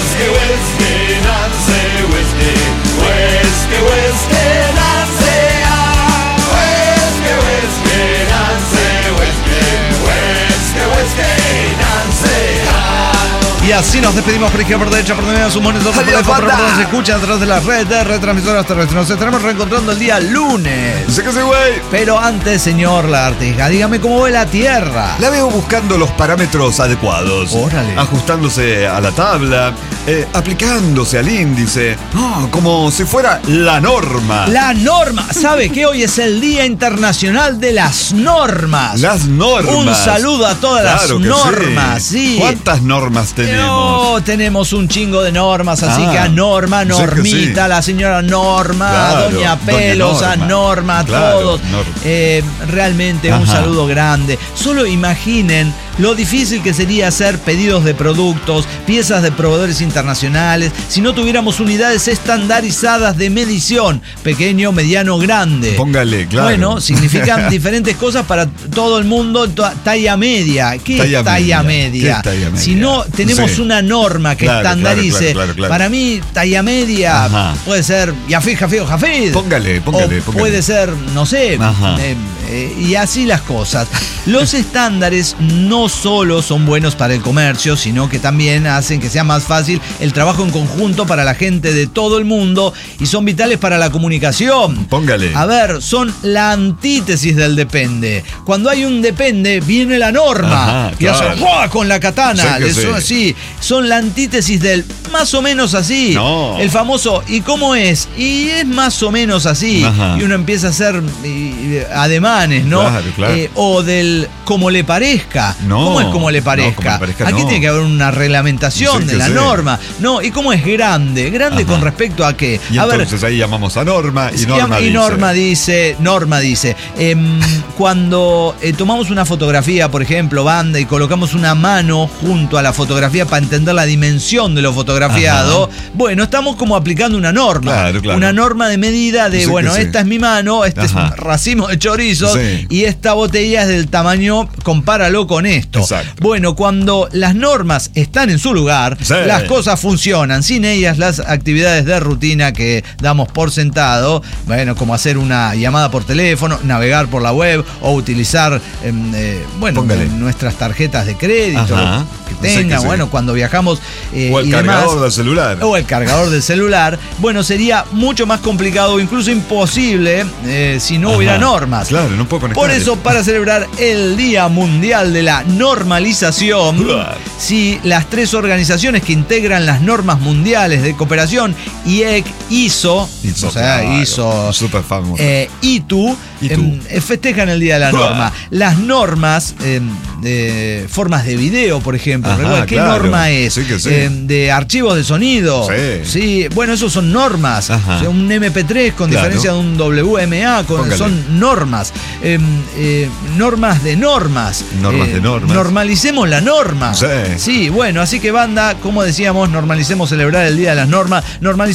Y así nos despedimos por izquierda, por derecha, por medio de sus monitores, por Adiós, teléfono, por banda. donde se escucha a través de las redes de retransmisoras terrestres. Nos estaremos reencontrando el día lunes. Sé que sí, güey. Pero antes, señor Lagartija, dígame cómo ve la Tierra. La veo buscando los parámetros adecuados. Órale. Ajustándose a la tabla, eh, aplicándose al índice. No, como si fuera la norma. La norma. ¿Sabe que hoy es el Día Internacional de las Normas? Las normas. Un saludo a todas Claro las que normas, sí. ¿Cuántas normas tenemos? No, tenemos un chingo de normas, así Ah, que a Norma, sé que Normita, sí. la señora Norma, Claro, Doña doña Pelos, a Norma. Norma, a Claro, todos. Norma. Eh, realmente un Ajá. saludo grande. Solo imaginen lo difícil que sería hacer pedidos de productos, piezas de proveedores internacionales, si no tuviéramos unidades estandarizadas de medición, pequeño, mediano, grande. Póngale, claro. Bueno, significan diferentes cosas para todo el mundo. To- Talla media. ¿Qué Talla es talla media? media? ¿Qué es talla media? Si no tenemos Sí. una norma que Claro, estandarice, claro, claro, claro. para mí talla media Ajá. puede ser Yafid, Jafid o Jafid. Póngale, póngale, O póngale. puede ser, no sé, Ajá. eh, eh, y así las cosas. Los estándares no solo son buenos para el comercio, sino que también hacen que sea más fácil el trabajo en conjunto para la gente de todo el mundo y son vitales para la comunicación. Póngale. A ver, son la antítesis del depende. Cuando hay un depende, viene la norma. Ajá, y hace claro. ¡ruah! Con la katana. Sé que Eso sí. así. Son la antítesis del más o menos así. No. El famoso ¿y cómo es? Y es más o menos así. Ajá. Y uno empieza a hacer y, ademanes, ¿no? Claro, claro. Eh, o del como le parezca. No, ¿Cómo es como le no, parezca? como le parezca, Aquí no. tiene que haber una reglamentación Sí de que la sí. norma. No, ¿y cómo es grande? Grande Ajá. con respecto a qué. Y a ver, entonces ahí llamamos a Norma y Sí, Norma y dice. Norma dice, Norma dice, em, cuando eh, tomamos una fotografía, por ejemplo, banda, y colocamos una mano junto a la fotografía para entender la dimensión de lo fotografiado, Ajá. bueno, estamos como aplicando una norma. Claro, claro. Una norma de medida de, Sí que bueno, sí. esta es mi mano, este Ajá. es un racimo de chorizos, Sí. y esta botella es del tamaño, compáralo con esto. Exacto. Bueno, cuando las normas están en su lugar, Sí. las cosas funcionan. Sin ellas, las actividades de rutina que damos por sentado, bueno, como hacer una llamada por teléfono, navegar por la web o utilizar, eh, eh, bueno, Póngale. nuestras tarjetas de crédito Ajá. que Sí que tengan, sí. bueno, cuando viajamos eh, O el y cargador demás, del celular. o el cargador del celular, bueno, sería mucho más complicado o incluso imposible eh, si no Ajá. hubiera normas. Claro, no puedo conectar. Por eso, para celebrar el Día Mundial de la Normalización, Claro. si las tres organizaciones que integran las normas mundiales de cooperación, I E C, I S O, Hizo, o sea, claro, I S O, Súper famoso. eh, I T U, I T U. em, eh, festejan el Día de la Claro. Norma. Las normas, em, de formas de video, por ejemplo, Ajá, ¿recuerda? ¿Qué claro. norma es? Sí que sí. Em, de archivos de sonido. Sí. Sí, bueno, esos son normas. Ajá. O sea, un M P tres con Claro. diferencia de un W M A, con- Póngale. son normas. Em, eh, normas de normas. Normas de normas. Normalicemos la norma. Sí. Sí, bueno, así que banda, como decíamos, normalicemos celebrar el Día de las Normas, normalicemos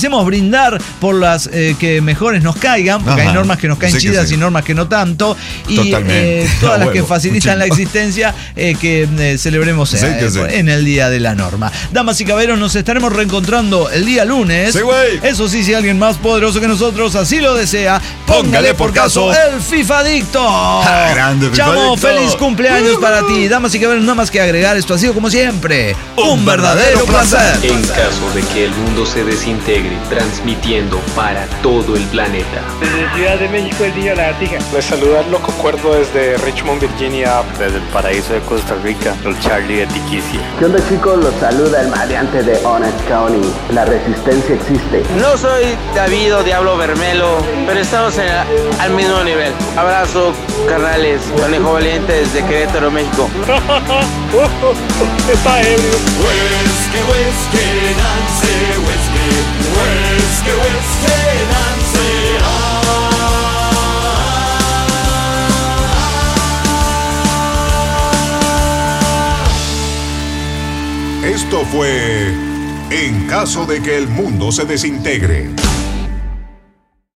merecemos brindar por las eh, que mejores nos caigan, porque Ajá, hay normas que nos caen sí que chidas sí. y normas que no tanto. Y Totalmente. eh, todas las A que huevo, facilitan la muchísimo. existencia, eh, que eh, celebremos Sí eh, que sí. en el Día de la Norma. Damas y caballeros, nos estaremos reencontrando el día lunes. Sí, güey. Eso sí, si alguien más poderoso que nosotros así lo desea, póngale por caso el FIFA Adicto. Ah, grande FIFA Chamo, Adicto. feliz cumpleaños para ti. Damas y caballeros, nada más que agregar, esto ha sido como siempre un verdadero placer. En caso de que el mundo se desintegre, transmitiendo para todo el planeta. Desde Ciudad de México, el niño lagartija. Les saluda el Loco Cuerdo desde Richmond, Virginia. Desde el paraíso de Costa Rica, el Charlie de Tiquicia. ¿Qué onda, chicos? Los saluda el maleante de Orange County. La resistencia existe. No soy David o Diablo Bermelo, pero estamos en el, al mismo nivel. Abrazo, carnales. Conejo Valiente desde Querétaro, México. Está ebrio. Whisky, whisky, Nancy, whisky, whisky, whisky, Nancy. Esto fue En caso de que el mundo se desintegre.